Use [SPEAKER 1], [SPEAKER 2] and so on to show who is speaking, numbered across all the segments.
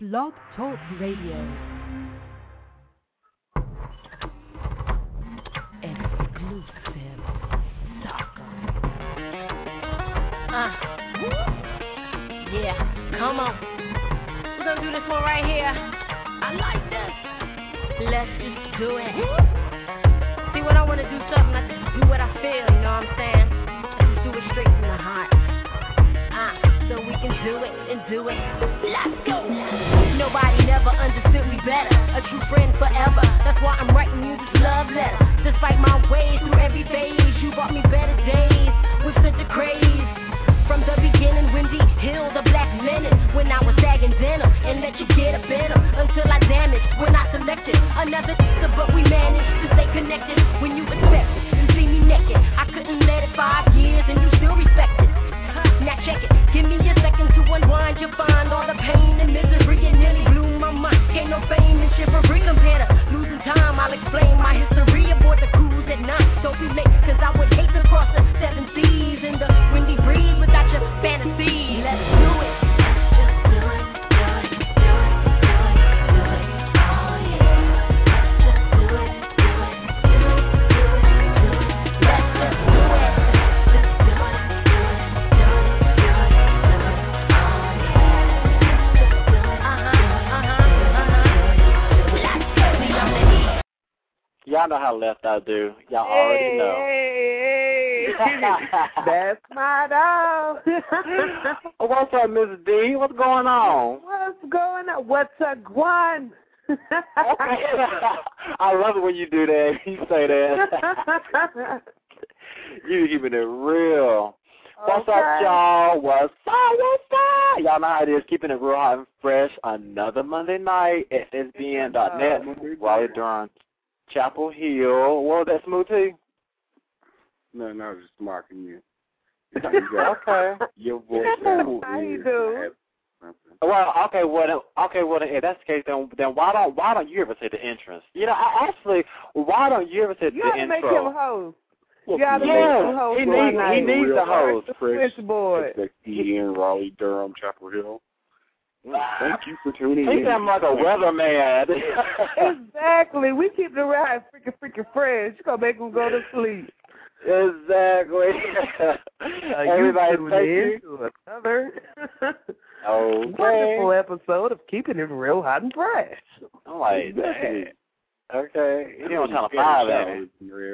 [SPEAKER 1] Blog Talk Radio. Exclusive.
[SPEAKER 2] Yeah, come on. We're gonna do this one right here. I like this. Let's just do it. See, when I wanna do something, I just do what I feel, you know what I'm saying? I just do it straight from the heart. So we can do it and do it. Let's go. Nobody never understood me better. A true friend forever. That's why I'm writing you this love letter. Despite my ways through every phase, you brought me better days with such a craze. From the beginning, Wendy Hill, the black menace. When I was sagging denim and let you get a better. Until I damaged when I selected another but we managed to stay connected. When you expected to see me naked, I couldn't let it 5 years and you still respect it. Now check it, give me a second to unwind. You'll find all the pain and misery. It nearly blew my mind. Ain't no fame and chivalry compared to losing time. I'll explain my history aboard the cruise at night. Don't be late, cause I would hate to cross the 7 seas in the windy breeze without your fantasy. Let's do it. Just do it, do it, do it, do it, do it. Oh yeah. Just do it, do it, do it, do it, do it. Let's just do it. Just do it, do it, do it, do it, do it. Oh yeah. Just do it. Let's go. We on the heat.
[SPEAKER 3] Y'all know how left I do. Y'all already know.
[SPEAKER 4] Hey. That's my dog.
[SPEAKER 3] What's up, Miss D? What's going on?
[SPEAKER 4] What's going on? What's a guan?
[SPEAKER 3] I love it when you do that. You say that. You keeping it real. What's up, y'all? What's up? What's up? Y'all know how it is. Keeping it real hot and fresh. Another Monday night. FSBN.net. Raleigh Durham, Chapel Hill. What was that, Smooth T?
[SPEAKER 5] No, I was just marking you.
[SPEAKER 3] Okay.
[SPEAKER 5] Your voice.
[SPEAKER 4] How you do?
[SPEAKER 3] Well, if that's the case, then why don't you ever say the entrance? You know, why don't you ever say the intro?
[SPEAKER 4] You gotta make him host.
[SPEAKER 5] Well,
[SPEAKER 4] You gotta make him host.
[SPEAKER 3] He needs the host.
[SPEAKER 4] Switchboard.
[SPEAKER 5] FSBN, Raleigh, Durham, Chapel Hill. Thank you for tuning in.
[SPEAKER 3] He sounds like a weatherman.
[SPEAKER 4] Exactly. We keep the ride freaking fresh. You gonna make him go to sleep.
[SPEAKER 3] Exactly. Everybody
[SPEAKER 4] you to another wonderful episode of Keeping It Real Hot and Fresh.
[SPEAKER 3] I'm like, dang. Okay. He on time 5 at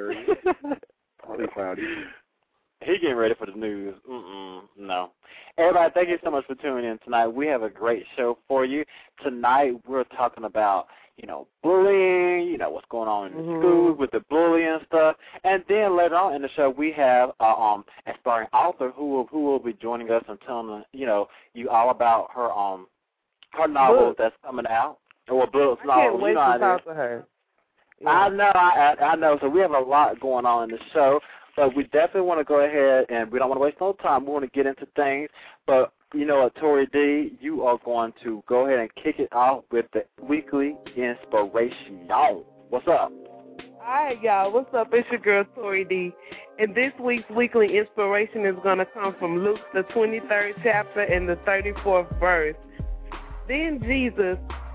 [SPEAKER 3] He getting ready for the news. No. Everybody, thank you so much for tuning in tonight. We have a great show for you. Tonight we're talking about, bullying, what's going on in the schools with the bullying and stuff. And then later on in the show, we have an aspiring author who will be joining us and telling you all about her novel that's coming out. Or books,
[SPEAKER 4] I can't wait to talk to her.
[SPEAKER 3] Yeah. I know. So we have a lot going on in the show. But we definitely want to go ahead, and we don't want to waste no time. We want to get into things. But, Tori D, you are going to go ahead and kick it off with the weekly inspiration. What's up?
[SPEAKER 4] All right, y'all. What's up? It's your girl, Tori D. And this week's weekly inspiration is going to come from Luke, the 23rd chapter and the 34th verse. Then Jesus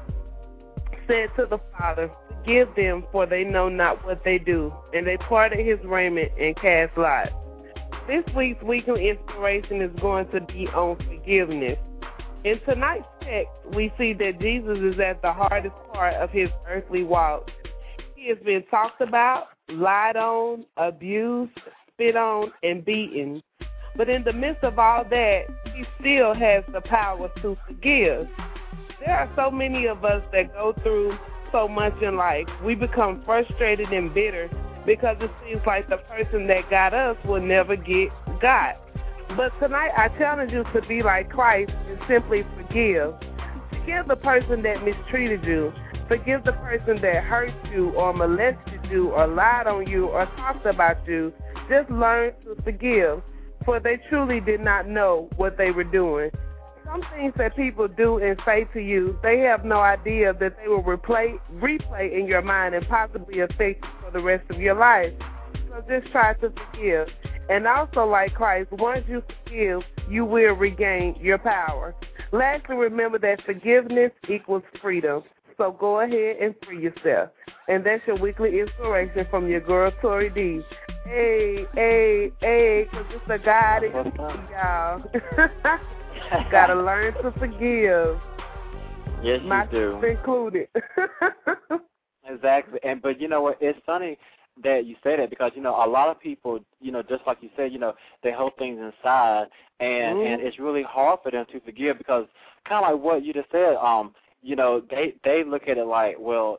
[SPEAKER 4] said to the Father, "Forgive them, for they know not what they do." And they parted his raiment and cast lots. This week's weekly inspiration is going to be on forgiveness. In tonight's text, we see that Jesus is at the hardest part of his earthly walk. He has been talked about, lied on, abused, spit on, and beaten. But in the midst of all that, he still has the power to forgive. There are so many of us that go through so much in life. We become frustrated and bitter because it seems like the person that got us will never get got. But tonight I challenge you to be like Christ and simply forgive. Forgive the person that mistreated you. Forgive the person that hurt you or molested you or lied on you or talked about you. Just learn to forgive, for they truly did not know what they were doing. Some things that people do and say to you, they have no idea that they will replay in your mind and possibly affect you for the rest of your life. So just try to forgive. And also, like Christ, once you forgive, you will regain your power. Lastly, remember that forgiveness equals freedom. So go ahead and free yourself. And that's your weekly inspiration from your girl, Tori D. Hey, because it's a God in you, y'all. Gotta learn to forgive.
[SPEAKER 3] Yes, you do.
[SPEAKER 4] Myself included.
[SPEAKER 3] Exactly. But you know what? It's funny that you say that because, a lot of people, just like you said, they hold things inside, and it's really hard for them to forgive because kind of like what you just said, they look at it like, well,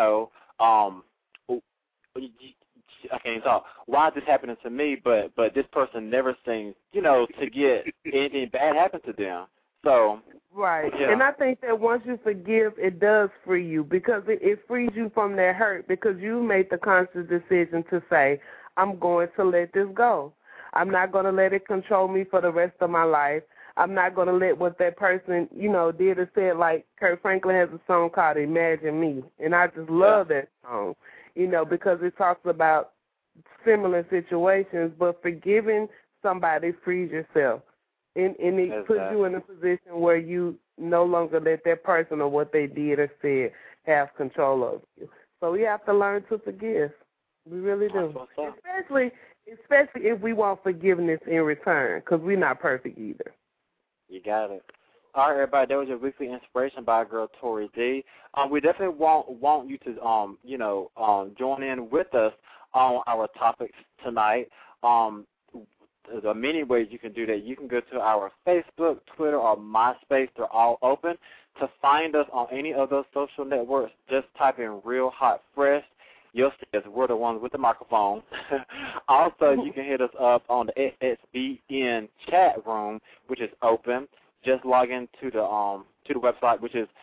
[SPEAKER 3] I can't even talk. Why is this happening to me? But this person never seems, to get anything bad happen to them. So.
[SPEAKER 4] Right.
[SPEAKER 3] Yeah.
[SPEAKER 4] And I think that once you forgive, it does free you because it frees you from that hurt because you made the conscious decision to say, I'm going to let this go. I'm not going to let it control me for the rest of my life. I'm not going to let what that person, did or said. Like Kurt Franklin has a song called Imagine Me, and I just love that song, because it talks about similar situations, but forgiving somebody frees yourself. And it puts you in a position where you no longer let that person or what they did or said have control over you. So we have to learn to forgive. We really do. Especially if we want forgiveness in return, because we're not perfect either.
[SPEAKER 3] You got it. All right, everybody, that was your weekly inspiration by our girl Tori D. We definitely want you to join in with us on our topics tonight. There are many ways you can do that. You can go to our Facebook, Twitter, or MySpace. They're all open. To find us on any of those social networks, just type in Real Hot Fresh. You'll see us. We're the ones with the microphone. Also, you can hit us up on the SSBN chat room, which is open. Just log into the website, which is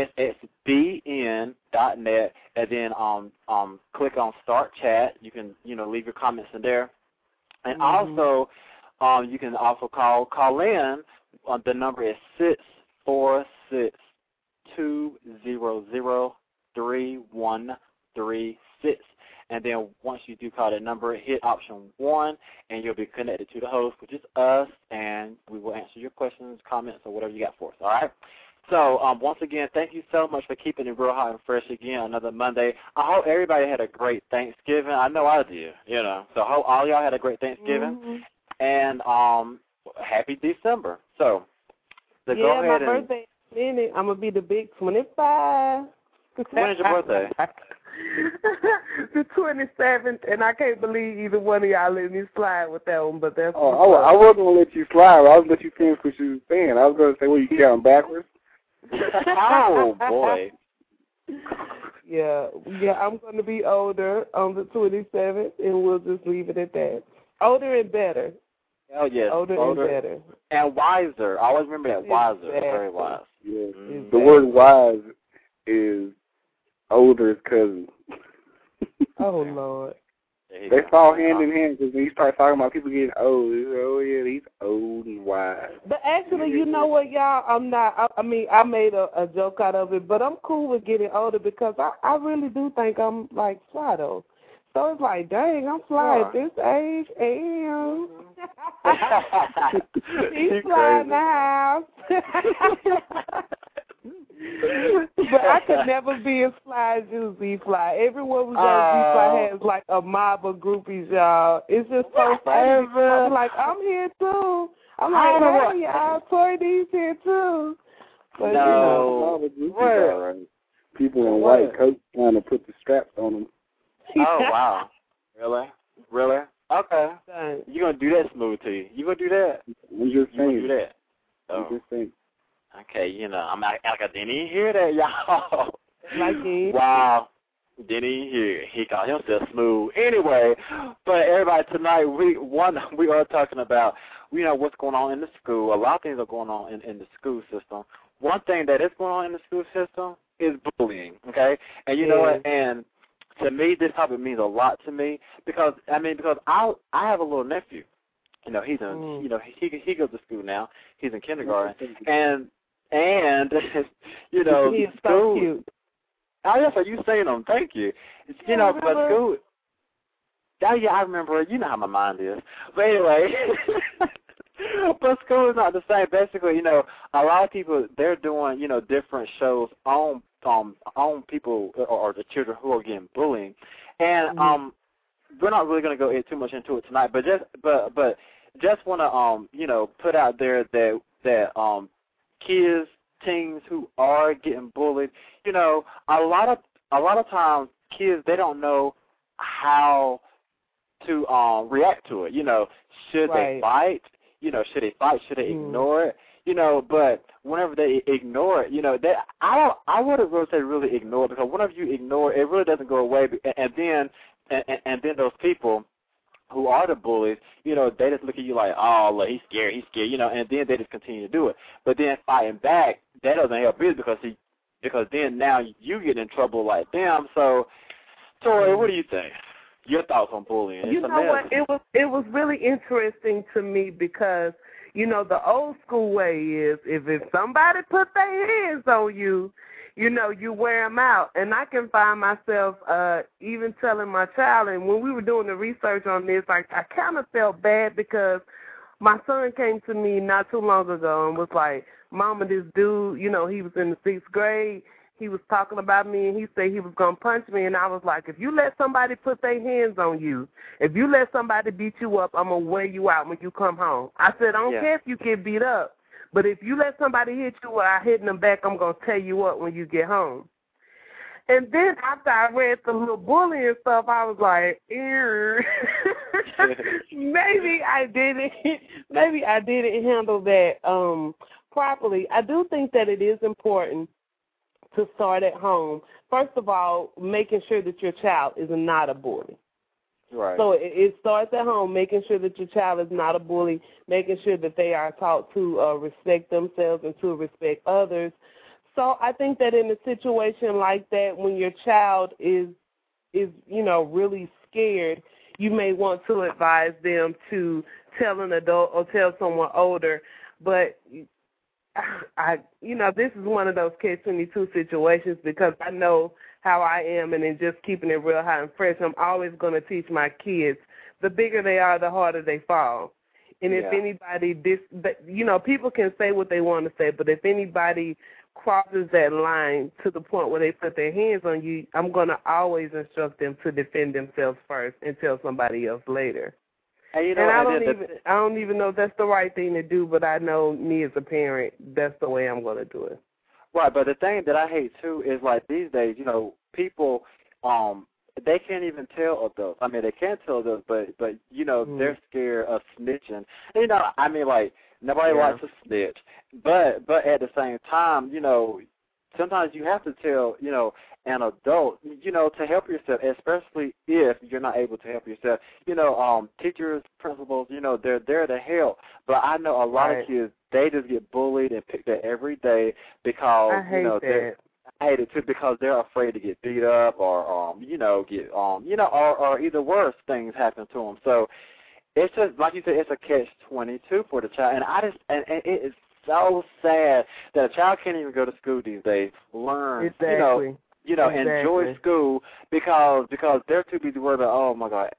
[SPEAKER 3] ssbn.net, and then click on Start Chat. You can leave your comments in there. And also, you can also call in. The number is 646-200-3136. And then once you do call that number, hit option 1, and you'll be connected to the host, which is us, and we will answer your questions, comments, or whatever you got for us, all right? So once again, thank you so much for keeping it real hot and fresh again another Monday. I hope everybody had a great Thanksgiving. I know I did, So I hope all y'all had a great Thanksgiving. And happy December. So go ahead
[SPEAKER 4] my birthday in a minute. I'm going to be the big 25.
[SPEAKER 3] When is your birthday?
[SPEAKER 4] The 27th, and I can't believe either one of y'all let me slide with that one, but that's
[SPEAKER 5] I wasn't going to let you slide. I was going to let you finish what you were saying. I was going to say, well, you counting backwards?
[SPEAKER 3] Oh, boy.
[SPEAKER 4] Yeah, I'm going to be older on the 27th, and we'll just leave it at that. Older and better.
[SPEAKER 3] Oh, yes.
[SPEAKER 4] Older and better.
[SPEAKER 3] And wiser. I always remember that. Wiser.
[SPEAKER 4] Exactly.
[SPEAKER 3] Very wise.
[SPEAKER 5] Yeah.
[SPEAKER 4] Exactly.
[SPEAKER 5] The word wise is older's cousin.
[SPEAKER 4] Oh, Lord.
[SPEAKER 5] They fall hand in hand because when you start talking about people getting old, it's, oh, yeah, he's old and wise.
[SPEAKER 4] But actually, you know what, y'all? I made a joke out of it, but I'm cool with getting older because I really do think I'm, like, fly, though. So it's like, dang, I'm fly at this age, and he's fly in the house. But I could never be as fly as you, Z-Fly. Everyone who does Z-Fly has, like, a mob of groupies, y'all. It's just so funny. I'm like, I'm here, too. I'm like, hey, y'all, Tori D's here, too. But,
[SPEAKER 5] right. People in white coats trying to put the straps on them.
[SPEAKER 3] Oh, wow. Really? Okay. You're going to do that, Smooth T. You going to do that?
[SPEAKER 5] I'm just saying.
[SPEAKER 3] You going to do that?
[SPEAKER 5] I'm just saying.
[SPEAKER 3] Okay, I'm like, I didn't even hear that, y'all.
[SPEAKER 4] Like he?
[SPEAKER 3] Wow. Didn't even hear it. He called himself Smooth. Anyway, but everybody, tonight we are talking about, what's going on in the school. A lot of things are going on in the school system. One thing that is going on in the school system is bullying, okay? And you know what? And to me, this topic means a lot to me because I have a little nephew. He's in, he goes to school now. He's in kindergarten, and
[SPEAKER 4] he's
[SPEAKER 3] school.
[SPEAKER 4] So cute.
[SPEAKER 3] Oh yes, are you saying them? Thank you. But school. yeah, I remember it. You know how my mind is. But anyway, but school is not the same. Basically, a lot of people, they're doing, different shows on people or the children who are getting bullied. And we're not really going to go too much into it tonight, but just want to put out there that kids, teens who are getting bullied, a lot of times kids, they don't know how to react to it. Should they fight? Should they fight? Should they ignore it? But whenever they ignore it, I wouldn't really say really ignore it, because whenever you ignore it, it really doesn't go away. And then those people who are the bullies, they just look at you like, oh, look, he's scared, and then they just continue to do it. But then fighting back, that doesn't help either, because then now you get in trouble like them. So, Tori, what do you think? Your thoughts on bullying?
[SPEAKER 4] You know what? It was really interesting to me because, the old school way is if somebody put their hands on you, you wear them out. And I can find myself even telling my child, and when we were doing the research on this, I kind of felt bad because my son came to me not too long ago and was like, Mama, this dude, he was in the 6th grade. He was talking about me, and he said he was going to punch me. And I was like, if you let somebody put their hands on you, if you let somebody beat you up, I'm going to wear you out when you come home. I said, I don't care if you get beat up, but if you let somebody hit you without hitting them back, I'm going to tear you up when you get home. And then after I read the little bullying stuff, I was like, maybe I didn't handle that properly. I do think that it is important to start at home. First of all, making sure that your child is not a bully.
[SPEAKER 3] Right.
[SPEAKER 4] So it starts at home, making sure that your child is not a bully, making sure that they are taught to respect themselves and to respect others. So I think that in a situation like that, when your child is really scared, you may want to advise them to tell an adult or tell someone older. But this is one of those catch-22 situations because I know how I am, and in just keeping it real hot and fresh, I'm always going to teach my kids, the bigger they are, the harder they fall. And if anybody, people can say what they want to say, but if anybody crosses that line to the point where they put their hands on you, I'm going to always instruct them to defend themselves first and tell somebody else later. And I don't even know if that's the right thing to do, but I know me as a parent, that's the way I'm going to do it.
[SPEAKER 3] Right, but the thing that I hate, too, is like these days, people, they can't even tell adults. I mean, they can tell adults, but they're scared of snitching. Nobody likes to snitch. But at the same time, sometimes you have to tell, an adult, to help yourself, especially if you're not able to help yourself. Teachers, principals, they're there to help. But I know a lot of kids, they just get bullied and picked at every day because,
[SPEAKER 4] I hate it
[SPEAKER 3] too, because they're afraid to get beat up or, or either worse things happen to them. So it's just, like you said, it's a catch-22 for the child. And it is so sad that a child can't even go to school these days, learn,
[SPEAKER 4] exactly.
[SPEAKER 3] Enjoy school because they're too busy worried about, oh my God,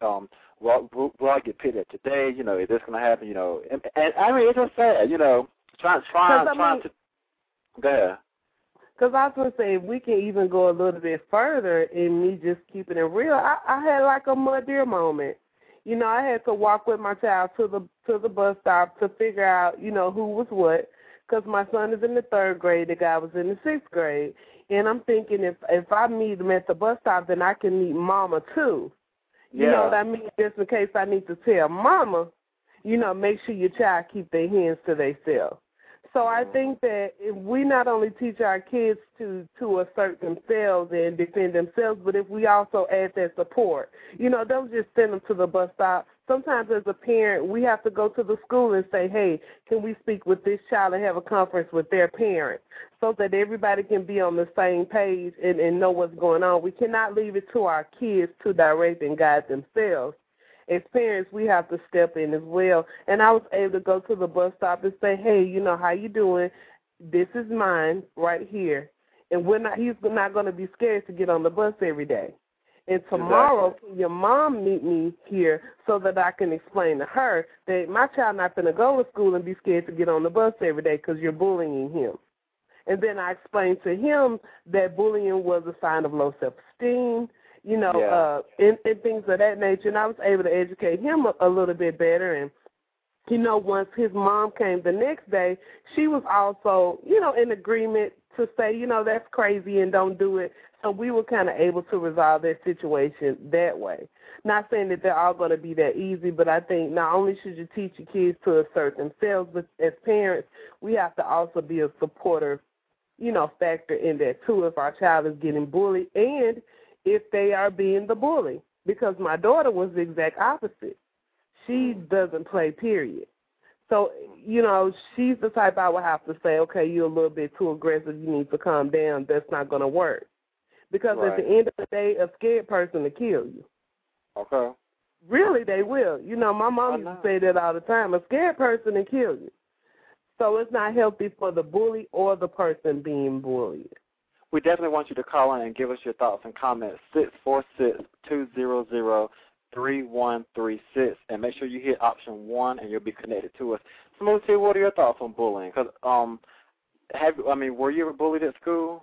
[SPEAKER 3] will I get picked at today? Is this going to happen? And I mean, it's just sad. Trying to go ahead.
[SPEAKER 4] Because I was going to say, if we can even go a little bit further in me just keeping it real, I had like a mud deer moment. I had to walk with my child to the bus stop to figure out, who was what, because my son is in the 3rd grade, the guy was in the 6th grade. And I'm thinking if I meet him at the bus stop, then I can meet Mama too. You know what I mean? Just in case I need to tell Mama, make sure your child keep their hands to themselves. So I think that if we not only teach our kids to assert themselves and defend themselves, but if we also add that support, don't just send them to the bus stop. Sometimes as a parent, we have to go to the school and say, hey, can we speak with this child and have a conference with their parent so that everybody can be on the same page and know what's going on. We cannot leave it to our kids to direct and guide themselves. As parents, we have to step in as well. And I was able to go to the bus stop and say, hey, how you doing? This is mine right here. And he's not going to be scared to get on the bus every day. And tomorrow, can your mom meet me here so that I can explain to her that my child not going to go to school and be scared to get on the bus every day because you're bullying him. And then I explained to him that bullying was a sign of low self-esteem, and things of that nature. And I was able to educate him a little bit better. And, once his mom came the next day, she was also, in agreement to say, that's crazy and don't do it. So we were kind of able to resolve that situation that way. Not saying that they're all going to be that easy, but I think not only should you teach your kids to assert themselves, but as parents, we have to also be a supporter, factor in that too if our child is getting bullied and if they are being the bully. Because my daughter was the exact opposite. She doesn't play, period. So, she's the type I would have to say, okay, you're a little bit too aggressive. You need to calm down. That's not going to work. Because at the end of the day, a scared person will kill you.
[SPEAKER 3] Okay.
[SPEAKER 4] Really, they will. My mom used to say that all the time. A scared person will kill you. So it's not healthy for the bully or the person being bullied.
[SPEAKER 3] We definitely want you to call in and give us your thoughts and comments. 646-200-3136. And make sure you hit option 1 and you'll be connected to us. Smoothie, what are your thoughts on bullying? Because, were you ever bullied at school?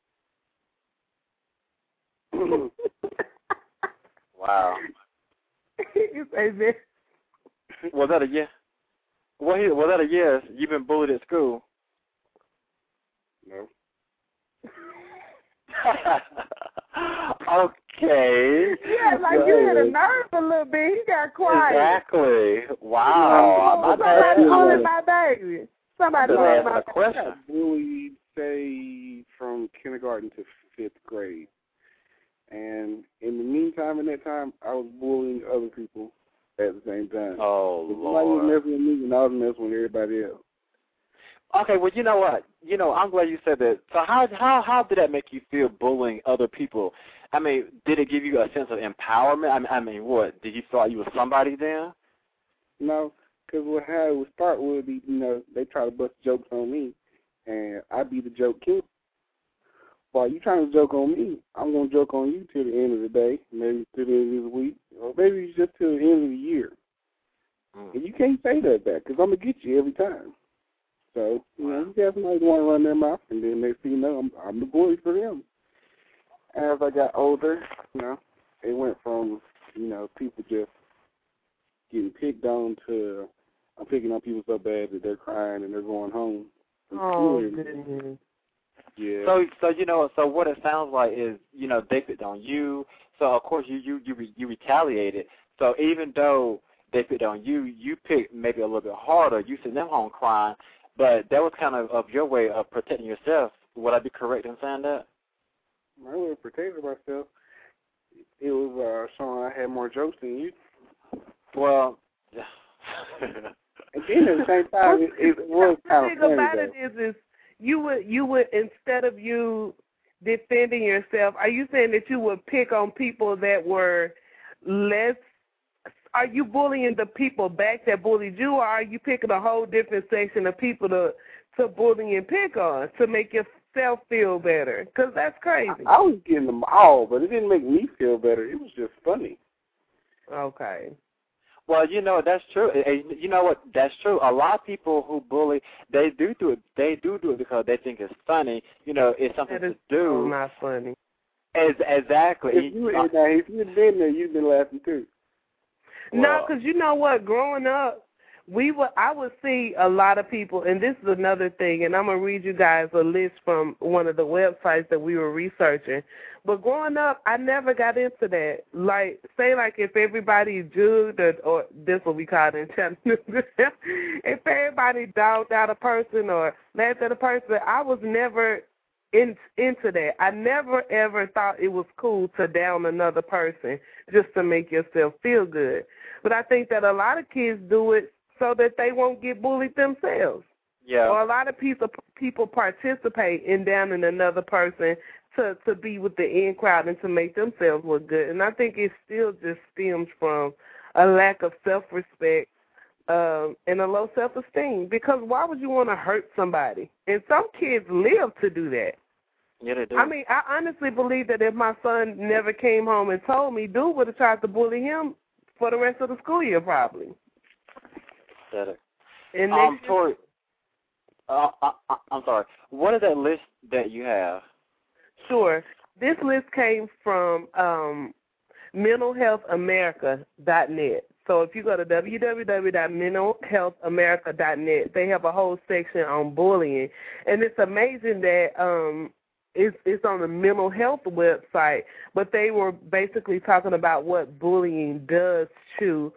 [SPEAKER 3] Wow.
[SPEAKER 4] You say that.
[SPEAKER 3] Was that a yes? Was that a yes? You've been bullied at school?
[SPEAKER 5] No.
[SPEAKER 3] Okay.
[SPEAKER 4] Yeah, like you hit a nerve a little bit. He got quiet.
[SPEAKER 3] Exactly. Wow.
[SPEAKER 4] Somebody bullied my baby. Somebody bullied my baby.
[SPEAKER 5] I got bullied, say, from kindergarten to 5th grade. And in the meantime, in that time, I was bullying other people at the same time.
[SPEAKER 3] Oh, Lord.
[SPEAKER 5] I was messing with me, and I was messing with everybody else.
[SPEAKER 3] Okay, well, you know what? I'm glad you said that. So how did that make you feel, bullying other people? Did it give you a sense of empowerment? What? Did you feel like you were somebody then?
[SPEAKER 5] No, because how it would start would be, they try to bust jokes on me, and I'd be the joke king. While you trying to joke on me, I'm going to joke on you till the end of the day, maybe till the end of the week, or maybe just till the end of the year. And you can't say that back because I'm going to get you every time. So, you got somebody want to run their mouth, and then next thing you know, I'm the bully for them. As I got older, it went from, people just getting picked on to I'm picking on people so bad that they're crying and they're going home.
[SPEAKER 4] Oh, goodness.
[SPEAKER 5] Yeah.
[SPEAKER 3] So what it sounds like is, they picked on you. So of course you retaliated. So even though they picked on you, you picked maybe a little bit harder. You sent them home crying, but that was kind of your way of protecting yourself. Would I be correct in saying that?
[SPEAKER 5] My way of protecting myself, it was showing I had more jokes than you.
[SPEAKER 3] Well,
[SPEAKER 5] again, at the same time, it was kind of funny.
[SPEAKER 4] The thing about it is you would instead of you defending yourself, are you saying that you would pick on people that were less? Are you bullying the people back that bullied you, or are you picking a whole different section of people to bully and pick on to make yourself feel better? Because that's crazy.
[SPEAKER 5] I was getting them all, but it didn't make me feel better. It was just funny.
[SPEAKER 4] Okay.
[SPEAKER 3] Well, that's true. You know what? That's true. A lot of people who bully, they do it. They do it because they think it's funny. It's something to do.
[SPEAKER 4] Not funny.
[SPEAKER 3] Exactly.
[SPEAKER 5] If you'd been there, you'd been laughing too.
[SPEAKER 4] No, because you know what? Growing up, I would see a lot of people, and this is another thing, and I'm going to read you guys a list from one of the websites that we were researching. But growing up, I never got into that. Like if everybody jugged, or this is what we call it in Chattanooga, if everybody dogged out a person or laughed at a person, I was never into that. I never, ever thought it was cool to down another person just to make yourself feel good. But I think that a lot of kids do it so that they won't get bullied themselves.
[SPEAKER 3] Yeah.
[SPEAKER 4] Or a lot of people participate in downing another person to be with the in crowd and to make themselves look good. And I think it still just stems from a lack of self-respect and a low self-esteem. Because why would you want to hurt somebody? And some kids live to do that.
[SPEAKER 3] Yeah, they do.
[SPEAKER 4] I mean, I honestly believe that if my son never came home and told me, dude would have tried to bully him for the rest of the school year, probably.
[SPEAKER 3] Said it.
[SPEAKER 4] And
[SPEAKER 3] Tori, I'm sorry. What is that list that you have?
[SPEAKER 4] Sure. This list came from mentalhealthamerica.net. So if you go to www.mentalhealthamerica.net, they have a whole section on bullying. And it's amazing that it's on the mental health website, but they were basically talking about what bullying does to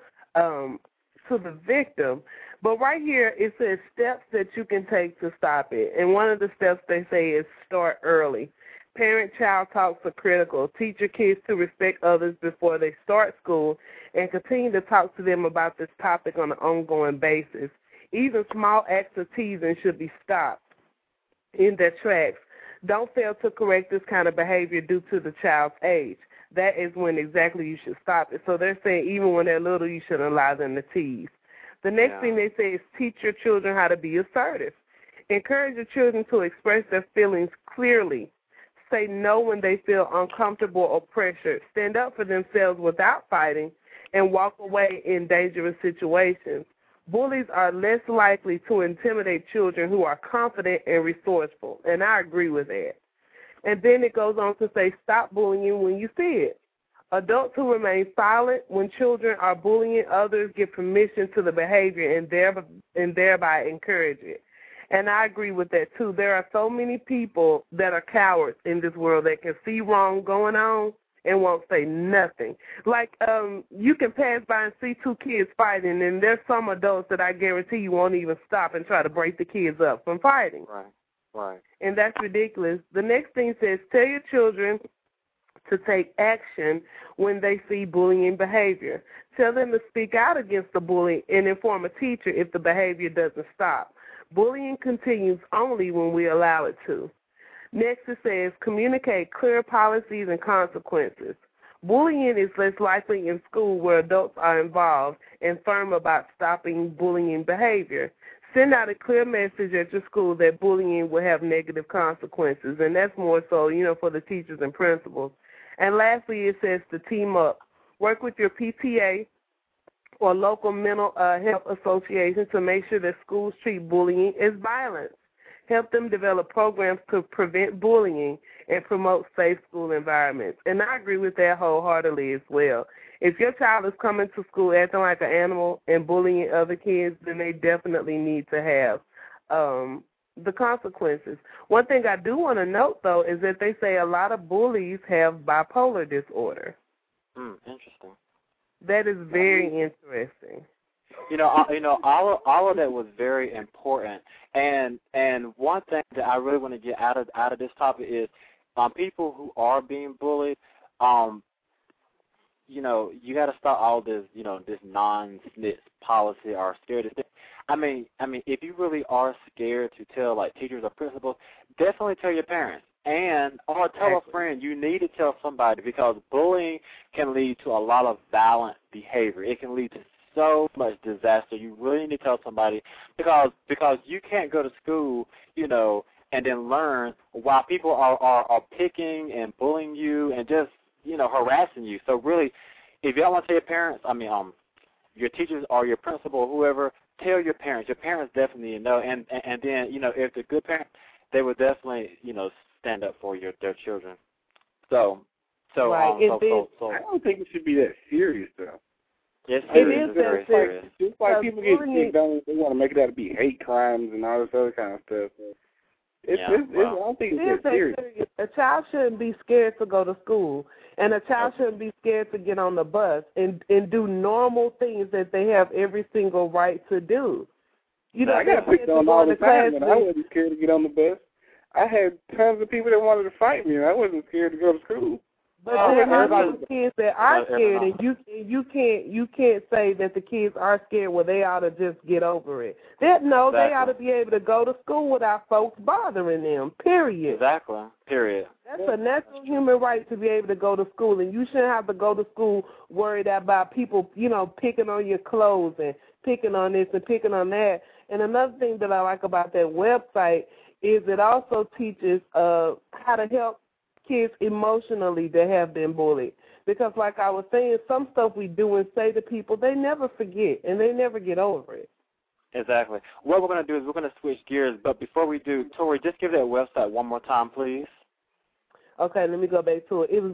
[SPEAKER 4] the victim. But right here, it says steps that you can take to stop it. And one of the steps they say is start early. Parent-child talks are critical. Teach your kids to respect others before they start school and continue to talk to them about this topic on an ongoing basis. Even small acts of teasing should be stopped in their tracks. Don't fail to correct this kind of behavior due to the child's age. That is when exactly you should stop it. So they're saying even when they're little, you shouldn't allow them to tease. The next thing they say is teach your children how to be assertive. Encourage your children to express their feelings clearly. Say no when they feel uncomfortable or pressured. Stand up for themselves without fighting and walk away in dangerous situations. Bullies are less likely to intimidate children who are confident and resourceful, and I agree with that. And then it goes on to say stop bullying when you see it. Adults who remain silent when children are bullying others give permission to the behavior and thereby encourage it. And I agree with that, too. There are so many people that are cowards in this world that can see wrong going on and won't say nothing. Like, you can pass by and see two kids fighting, and there's some adults that I guarantee you won't even stop and try to break the kids up from fighting.
[SPEAKER 3] Right.
[SPEAKER 4] And that's ridiculous. The next thing says tell your children to take action when they see bullying behavior. Tell them to speak out against the bully and inform a teacher if the behavior doesn't stop. Bullying continues only when we allow it to. Next, it says communicate clear policies and consequences. Bullying is less likely in school where adults are involved and firm about stopping bullying behavior. Send out a clear message at your school that bullying will have negative consequences, and that's more so, for the teachers and principals. And lastly, it says to team up. Work with your PTA or local mental health association to make sure that schools treat bullying as violence. Help them develop programs to prevent bullying and promote safe school environments. And I agree with that wholeheartedly as well. If your child is coming to school acting like an animal and bullying other kids, then they definitely need to have the consequences. One thing I do want to note, though, is that they say a lot of bullies have bipolar disorder.
[SPEAKER 3] Interesting.
[SPEAKER 4] That is very interesting.
[SPEAKER 3] All of that was very important. And one thing that I really want to get out of this topic is people who are being bullied. You got to stop all this, this non-snitch policy or scared to snitch. I mean, if you really are scared to tell, like, teachers or principals, definitely tell your parents. Or tell a friend. You need to tell somebody because bullying can lead to a lot of violent behavior. It can lead to so much disaster. You really need to tell somebody because you can't go to school, and then learn while people are picking and bullying you and just, harassing you. So really, if y'all want to tell your parents, your teachers or your principal, whoever, tell your parents. Your parents definitely know. And then, if they're good parents, they would definitely, stand up for their children. So
[SPEAKER 4] right.
[SPEAKER 5] I don't think it should be that serious, though.
[SPEAKER 3] Yes,
[SPEAKER 4] it is very serious.
[SPEAKER 5] Just like people get sick, they want to make it out to be hate crimes and all this other kind of stuff. I don't think it's that serious.
[SPEAKER 4] A child shouldn't be scared to go to school, and a child shouldn't be scared to get on the bus and do normal things that they have every single right to do.
[SPEAKER 5] I got picked on all the time, and I wasn't scared to get on the bus. I had tons of people that wanted to fight me, and I wasn't scared to go to school.
[SPEAKER 4] But there are some kids that are scared, and you can't say that the kids are scared. Well, they ought to just get over it. They ought to be able to go to school without folks bothering them. Period.
[SPEAKER 3] Exactly. Period.
[SPEAKER 4] That's a natural human right to be able to go to school, and you shouldn't have to go to school worried about people, picking on your clothes and picking on this and picking on that. And another thing that I like about that website is it also teaches how to help kids emotionally that have been bullied. Because like I was saying, some stuff we do and say to people, they never forget, and they never get over it.
[SPEAKER 3] Exactly. What we're going to do is we're going to switch gears, but before we do, Tori, just give that website one more time, please.
[SPEAKER 4] Okay, let me go back to it. It was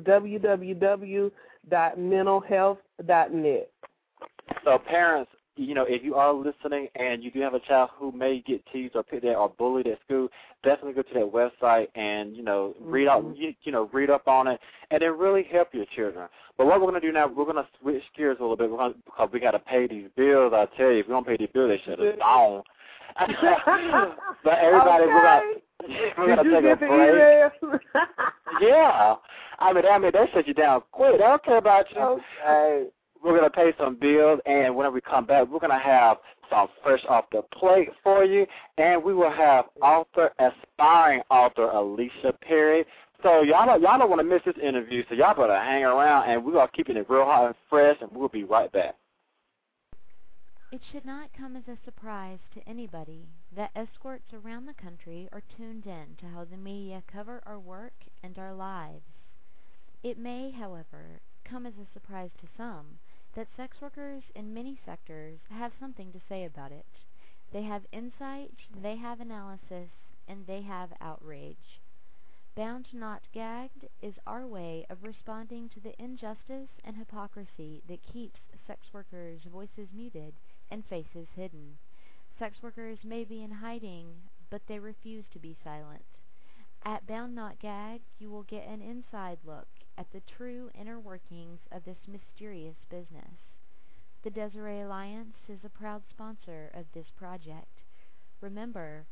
[SPEAKER 4] www.mentalhealth.net.
[SPEAKER 3] So parents, you know, if you are listening and you do have a child who may get teased or picked at or bullied at school, definitely go to that website and, you know, read up on it and then really help your children. But what we're going to do now, we're going to switch gears a little bit because we got to pay these bills. I tell you, if we don't pay these bills, they shut us down. But everybody, we're going to take a break. Yeah. I mean, they shut you down quick. They don't care about you.
[SPEAKER 4] Okay.
[SPEAKER 3] We're going to pay some bills, and whenever we come back, we're going to have some fresh off the plate for you, and we will have aspiring author Alicia Perry. So y'all don't want to miss this interview, so y'all better hang around, and we're going to keep it real hot and fresh, and we'll be right back.
[SPEAKER 6] It should not come as a surprise to anybody that escorts around the country are tuned in to how the media cover our work and our lives. It may, however, come as a surprise to some that sex workers in many sectors have something to say about it. They have insight, they have analysis, and they have outrage. Bound Not Gagged is our way of responding to the injustice and hypocrisy that keeps sex workers' voices muted and faces hidden. Sex workers may be in hiding, but they refuse to be silent. At Bound Not Gagged, you will get an inside look at the true inner workings of this mysterious business. The Desiree Alliance is a proud sponsor of this project. Remember,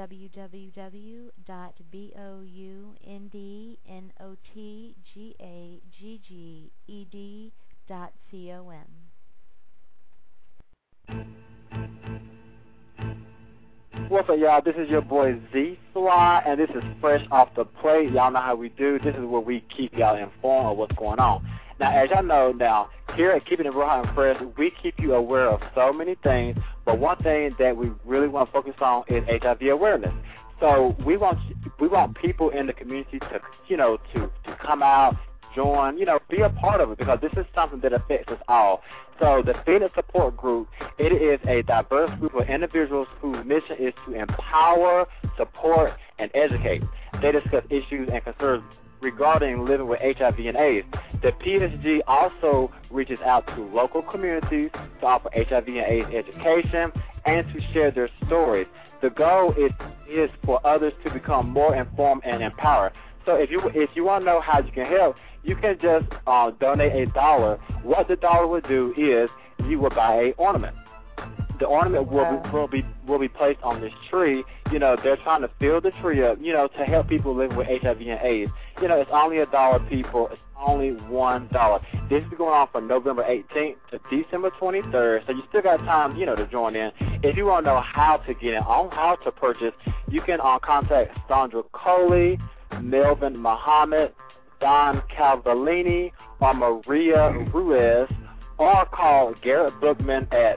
[SPEAKER 6] www.boundnotgagged.com.
[SPEAKER 3] What's up, y'all? This is your boy Z-Fly, and this is Fresh Off the Plate. Y'all know how we do. This is where we keep y'all informed of what's going on. Now, as y'all know now, here at Keeping It Real Hot and Fresh, we keep you aware of so many things, but one thing that we really want to focus on is HIV awareness. So we want people in the community to, to come out, join, be a part of it, because this is something that affects us all. So the Feed It Support Group, it is a diverse group of individuals whose mission is to empower, support, and educate. They discuss issues and concerns regarding living with HIV and AIDS. The PSG also reaches out to local communities to offer HIV and AIDS education and to share their stories. The goal is for others to become more informed and empowered. So if you want to know how you can help, you can just donate $1. What the dollar will do is you will buy an ornament. The ornament will be placed on this tree. They're trying to fill the tree up, to help people living with HIV and AIDS. It's only $1, people. It's only $1. This is going on from November 18th to December 23rd, so you still got time, to join in. If you want to know how to get in, how to purchase, you can contact Sandra Coley, Melvin Muhammad, Don Cavallini, or Maria Ruiz, or call Garrett Bookman at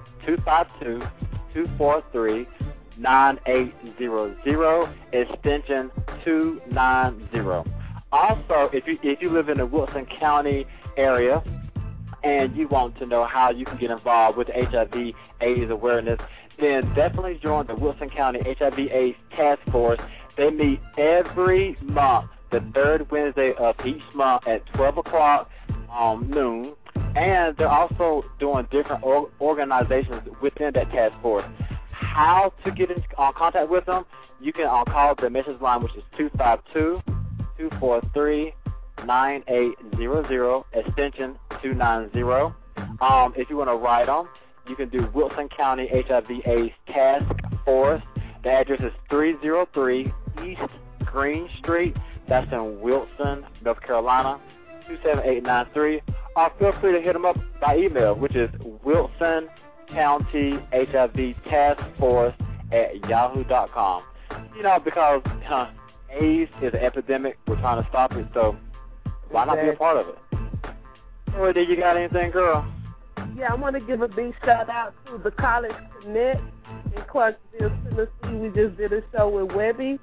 [SPEAKER 3] 252-243-9800, extension 290. Also, if you live in the Wilson County area and you want to know how you can get involved with HIV/AIDS awareness, then definitely join the Wilson County HIV/AIDS Task Force. They meet every month, the third Wednesday of each month at 12 o'clock noon, and they're also doing different organizations within that task force. How to get in contact with them, you can call the message line, which is 252-243-9800, extension 290. If you want to write them, you can do Wilson County HIV/AIDS Task Force. The address is 303 East Green Street. That's in Wilson, North Carolina, 27893. Or feel free to hit them up by email, which is Wilson County HIV Task Force at yahoo.com. Because AIDS is an epidemic. We're trying to stop it, so why not be a part of it? So, do you got anything, girl?
[SPEAKER 4] Yeah, I want to give a big shout out to the College Connect in Clarksville, Tennessee. We just did a show with Webby,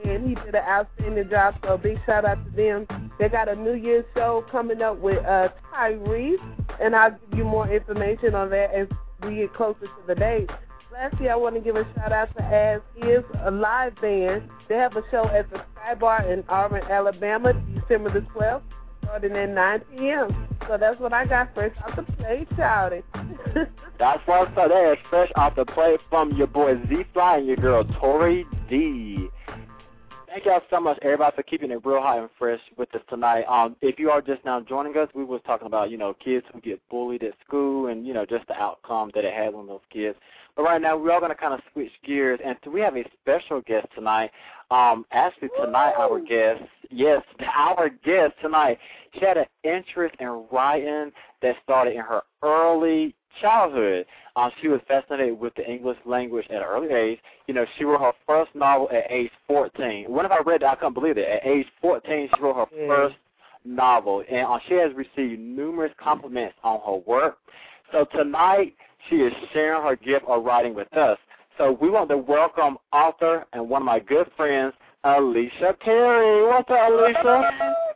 [SPEAKER 4] and he did an outstanding job, so a big shout out to them. They got a New Year's show coming up with Tyrese, and I'll give you more information on that as we get closer to the date. Lastly, I want to give a shout out to As Is, a live band. They have a show at the Sky Bar in Auburn, Alabama, December the 12th, starting at 9 p.m. So that's what I got fresh off the plate, shouting.
[SPEAKER 3] That's what's up. That is fresh off the plate from your boy Z-Fly and your girl Tori D. Thank y'all so much, everybody, for keeping it real hot and fresh with us tonight. If you are just now joining us, we was talking about, kids who get bullied at school and, just the outcome that it has on those kids. But right now, we're all going to kind of switch gears, and we have a special guest tonight. Actually, tonight, our guest tonight, she had an interest in writing that started in her early childhood. She was fascinated with the English language at an early age. She wrote her first novel at age 14. Whenever I read that, I couldn't believe it. At age 14, she wrote her first novel, and she has received numerous compliments on her work. So tonight, she is sharing her gift of writing with us. So we want to welcome author and one of my good friends, Alicia Perry. What's up, Alicia?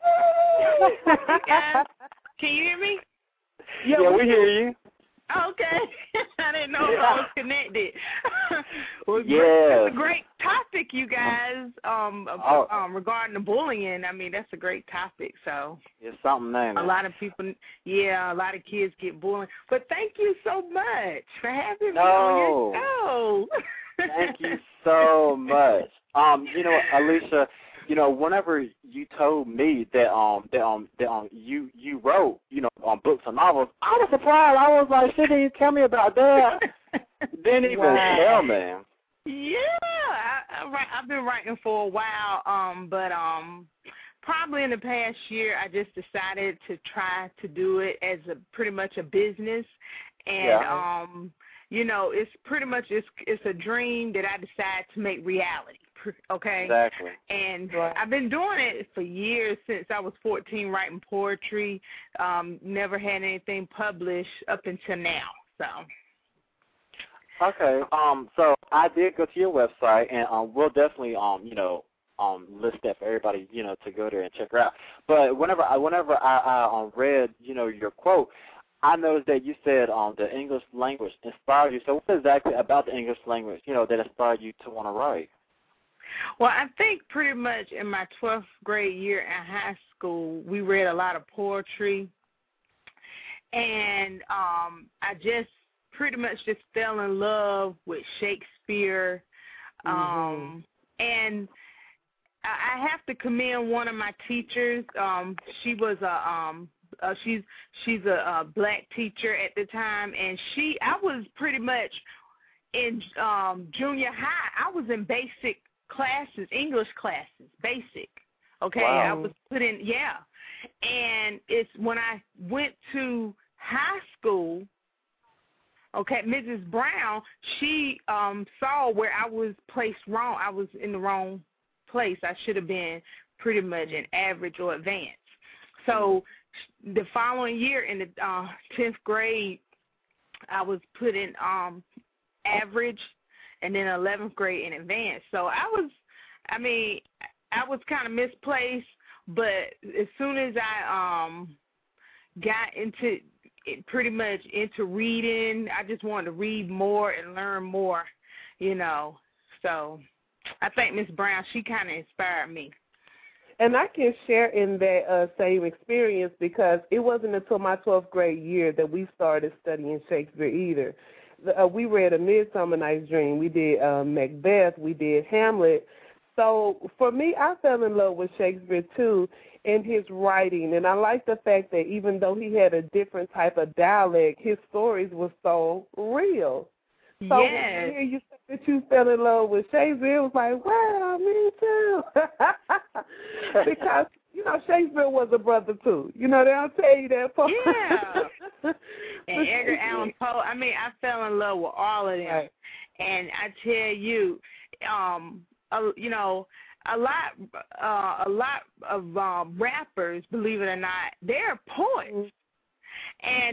[SPEAKER 7] Can you hear me?
[SPEAKER 3] Yeah, we hear you.
[SPEAKER 7] Okay. I didn't know if I was connected. Well,
[SPEAKER 3] yes.
[SPEAKER 7] That's a great topic, you guys, regarding the bullying. I mean, that's a great topic. So
[SPEAKER 3] it's something, ain't it?
[SPEAKER 7] A lot of people, a lot of kids get bullied. But thank you so much for having me on your show.
[SPEAKER 3] Thank you so much. Alicia, whenever you told me that you wrote, books and novels, I was surprised. I was like, shit, didn't you tell me about that? Didn't even tell me.
[SPEAKER 7] Yeah, I've been writing for a while, but probably in the past year, I just decided to try to do it as pretty much a business, and it's pretty much it's a dream that I decided to make reality. Okay.
[SPEAKER 3] Exactly.
[SPEAKER 7] And I've been doing it for years, since I was 14, writing poetry. Never had anything published up until now. So.
[SPEAKER 3] Okay. So I did go to your website, and we'll definitely list that for everybody to go there and check her out. But whenever I read your quote, I noticed that you said the English language inspired you. So what exactly about the English language that inspired you to want to write?
[SPEAKER 7] Well, I think pretty much in my 12th grade year in high school, we read a lot of poetry, and I just pretty much just fell in love with Shakespeare, and I have to commend one of my teachers. She was she's a black teacher at the time, and I was pretty much in junior high. I was in basic classes, English classes, basic. Okay,
[SPEAKER 3] wow.
[SPEAKER 7] I was put in, and it's when I went to high school. Okay, Mrs. Brown, she saw where I was placed wrong. I was in the wrong place. I should have been pretty much an average or advanced. So the following year in the 10th grade, I was put in average, and then 11th grade in advance. So I was kind of misplaced, but as soon as I got into pretty much into reading, I just wanted to read more and learn more, So I think Miss Brown, she kind of inspired me.
[SPEAKER 4] And I can share in that same experience, because it wasn't until my 12th grade year that we started studying Shakespeare either. We read A Midsummer Night's Dream. We did Macbeth. We did Hamlet. So for me, I fell in love with Shakespeare, too, in his writing. And I like the fact that even though he had a different type of dialect, his stories were so real. So when I hear you say that you fell in love with Shakespeare, it was like, wow, me too. Because, Shakespeare was a brother, too. They'll tell you that part.
[SPEAKER 7] Yeah. And Edgar Allan Poe, I fell in love with all of them. Right. And I tell you, a lot of rappers, believe it or not, they're poets. And,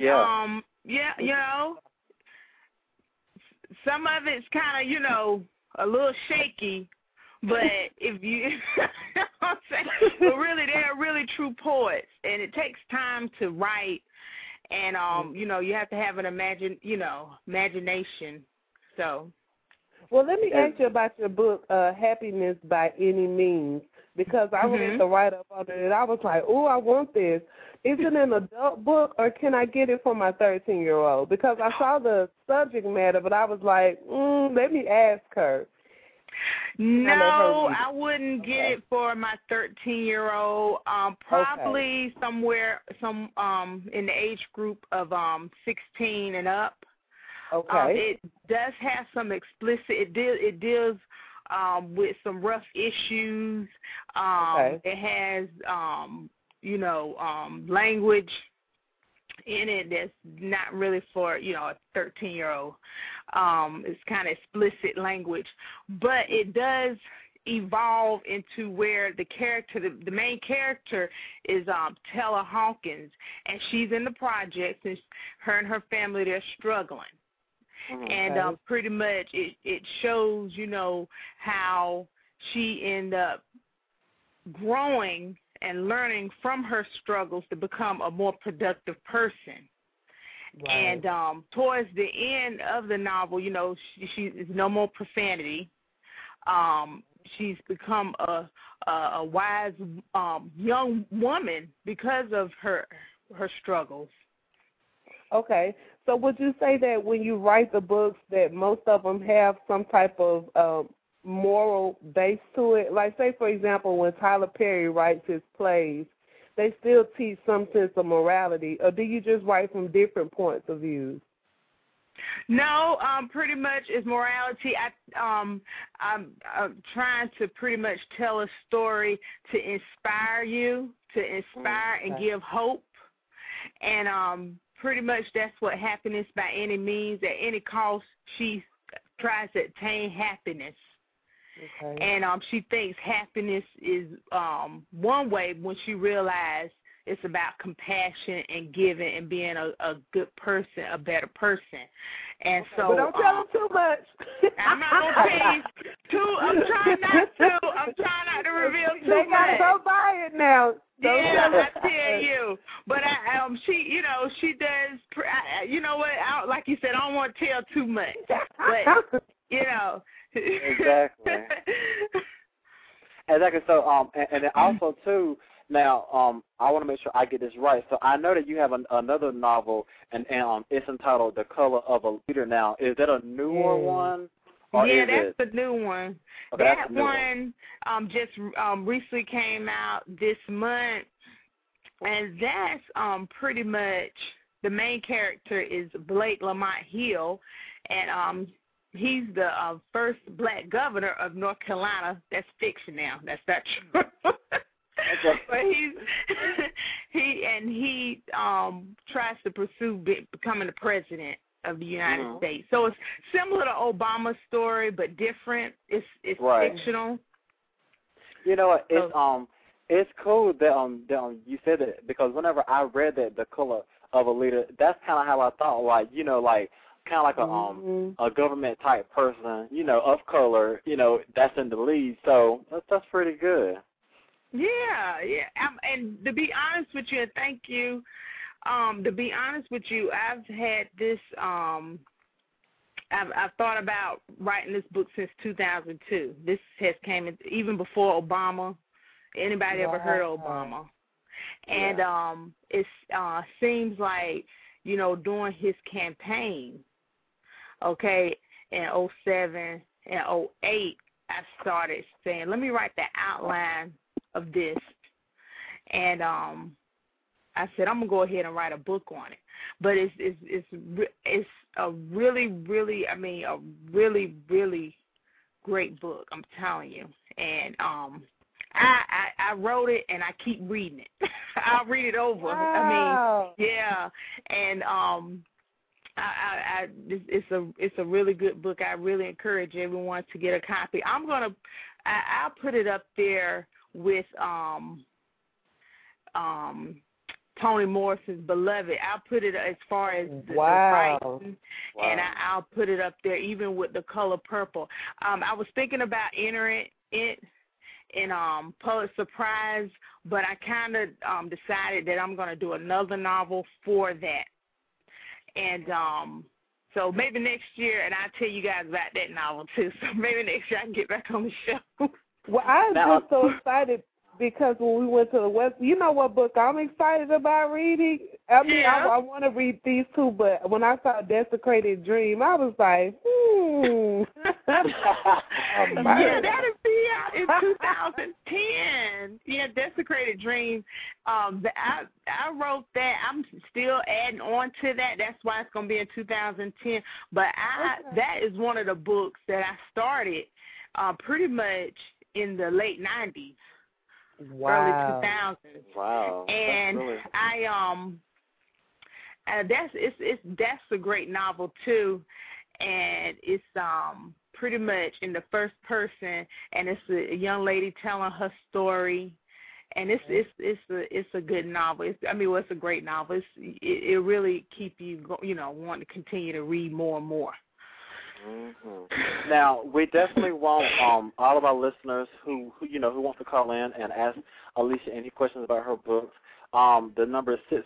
[SPEAKER 7] some of it's kind of, a little shaky, But if you, I'm saying, but really, they're really true poets, and it takes time to write, and you know, you have to have an imagination. So.
[SPEAKER 4] Well, let me ask you about your book, Happiness by Any Means, because I read the write-up on it, and I was like, oh, I want this. Is it an adult book, or can I get it for my 13-year-old? Because I saw the subject matter, but I was like, let me ask her.
[SPEAKER 7] No, I wouldn't get it for my 13-year-old. Probably somewhere, in the age group of 16 and up.
[SPEAKER 4] Okay.
[SPEAKER 7] It does have some explicit. It deals with some rough issues. It has language in it that's not really for a 13-year-old. It's kind of explicit language, but it does evolve into where the main character is Tella Hawkins, and she's in the projects, and her and her family, they're struggling. And pretty much it shows, how she ended up growing and learning from her struggles to become a more productive person. Right. And towards the end of the novel, she's no more profanity. She's become a wise young woman because of her struggles. Okay. So would you say that when you write the books that most of them have some type of moral base to it? Like, say, for example, when Tyler Perry writes his plays, they still teach some sense of morality, or do you just write from different points of view? No, pretty much it's morality. I'm trying to pretty much tell a story to inspire you, and give hope. And pretty much that's what Happiness by Any Means. At any cost, she tries to attain happiness. Okay. And she thinks happiness is one way when she realized it's about compassion and giving and being a good person, a better person. And so, but don't tell them too much. I'm not gonna tell you. I'm trying not to reveal too much. They gotta go buy it now. I tell you. But she does. Like you said, I don't want to tell too much. But
[SPEAKER 3] Exactly. Exactly. So, and then also too. Now, I want to make sure I get this right. So I know that you have another novel, and it's entitled "The Color of a Leader." Now, is that a newer one?
[SPEAKER 7] Yeah, that's the new one. Okay, that one just recently came out this month, and that's pretty much the main character is Blake Lamont Hill, and he's the first black governor of North Carolina. That's fiction now. That's not true. Okay. But he tries to pursue becoming the president of the United States. So it's similar to Obama's story, but different. It's right. Fictional.
[SPEAKER 3] You know what? It's cool that you said it, because whenever I read that, The Color of a Leader, that's kind of how I thought. Like kind of like a government type person, of color, that's in the lead. So that's pretty good.
[SPEAKER 7] Yeah. And to be honest with you, and thank you. To be honest with you, I've had this. I've thought about writing this book since 2002. This has came in, even before Obama. Anybody ever heard of Obama? And it seems like during his campaign, in 2007 and 2008, I started saying, let me write the outline of this, and I said I'm gonna go ahead and write a book on it. But it's a really great book. I'm telling you, and I wrote it and I keep reading it. I'll read it over. Wow. And it's a really good book. I really encourage everyone to get a copy. I'll put it up there with Toni Morrison's Beloved. I'll put it as far as the writing, and I'll put it up there even with the color purple. I was thinking about entering it in Pulitzer Prize, but I kind of decided that I'm going to do another novel for that. And so maybe next year, and I'll tell you guys about that novel too, so maybe next year I can get back on the show.
[SPEAKER 4] Well, I'm just so excited because when we went to the West, you know what book I'm excited about reading? I mean, I want to read these two, but when I saw Desecrated Dream, I was like,
[SPEAKER 7] yeah, that'll be out in 2010. Yeah, Desecrated Dream. I wrote that. I'm still adding on to that. That's why it's going to be in 2010. But that is one of the books that I started pretty much in the late 90s. Early 2000s.
[SPEAKER 3] Wow.
[SPEAKER 7] And
[SPEAKER 3] really...
[SPEAKER 7] that's a great novel too, and it's pretty much in the first person, and it's a young lady telling her story, and it's a good novel. It's a great novel. It really keep you wanting to continue to read more and more.
[SPEAKER 3] Mm-hmm. Now, we definitely want all of our listeners who want to call in and ask Alicia any questions about her books. The number is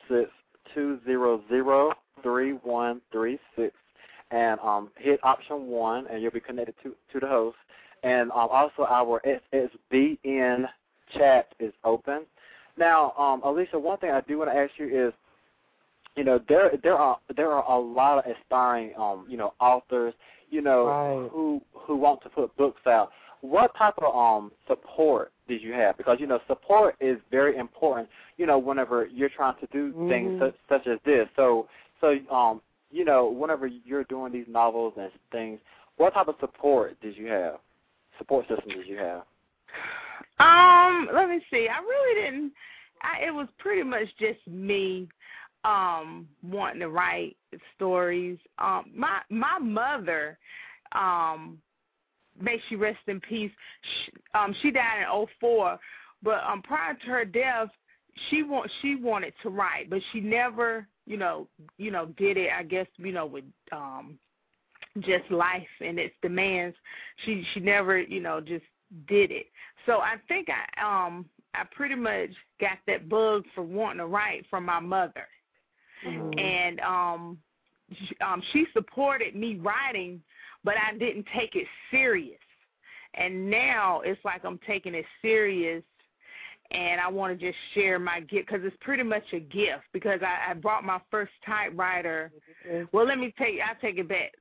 [SPEAKER 3] 646-200-3136, and hit option 1, and you'll be connected to the host. And also our SSBN chat is open. Now, Alicia, one thing I do want to ask you is, there are a lot of aspiring, authors, who want to put books out. What type of support did you have? Because support is very important. Whenever you're trying to do things such as this. So whenever you're doing these novels and things, what type of support did you have? Support system did you have?
[SPEAKER 7] Let me see. I really didn't. It was pretty much just me. Wanting to write stories. My mother, may she rest in peace. She died in 2004, but prior to her death, she wanted to write, but she never, did it. I guess with just life and its demands, she never, just did it. So I think I pretty much got that bug for wanting to write from my mother. And she supported me writing, but I didn't take it serious. And now it's like I'm taking it serious, and I want to just share my gift because it's pretty much a gift. Because I bought my first typewriter. Well, I'll take it back.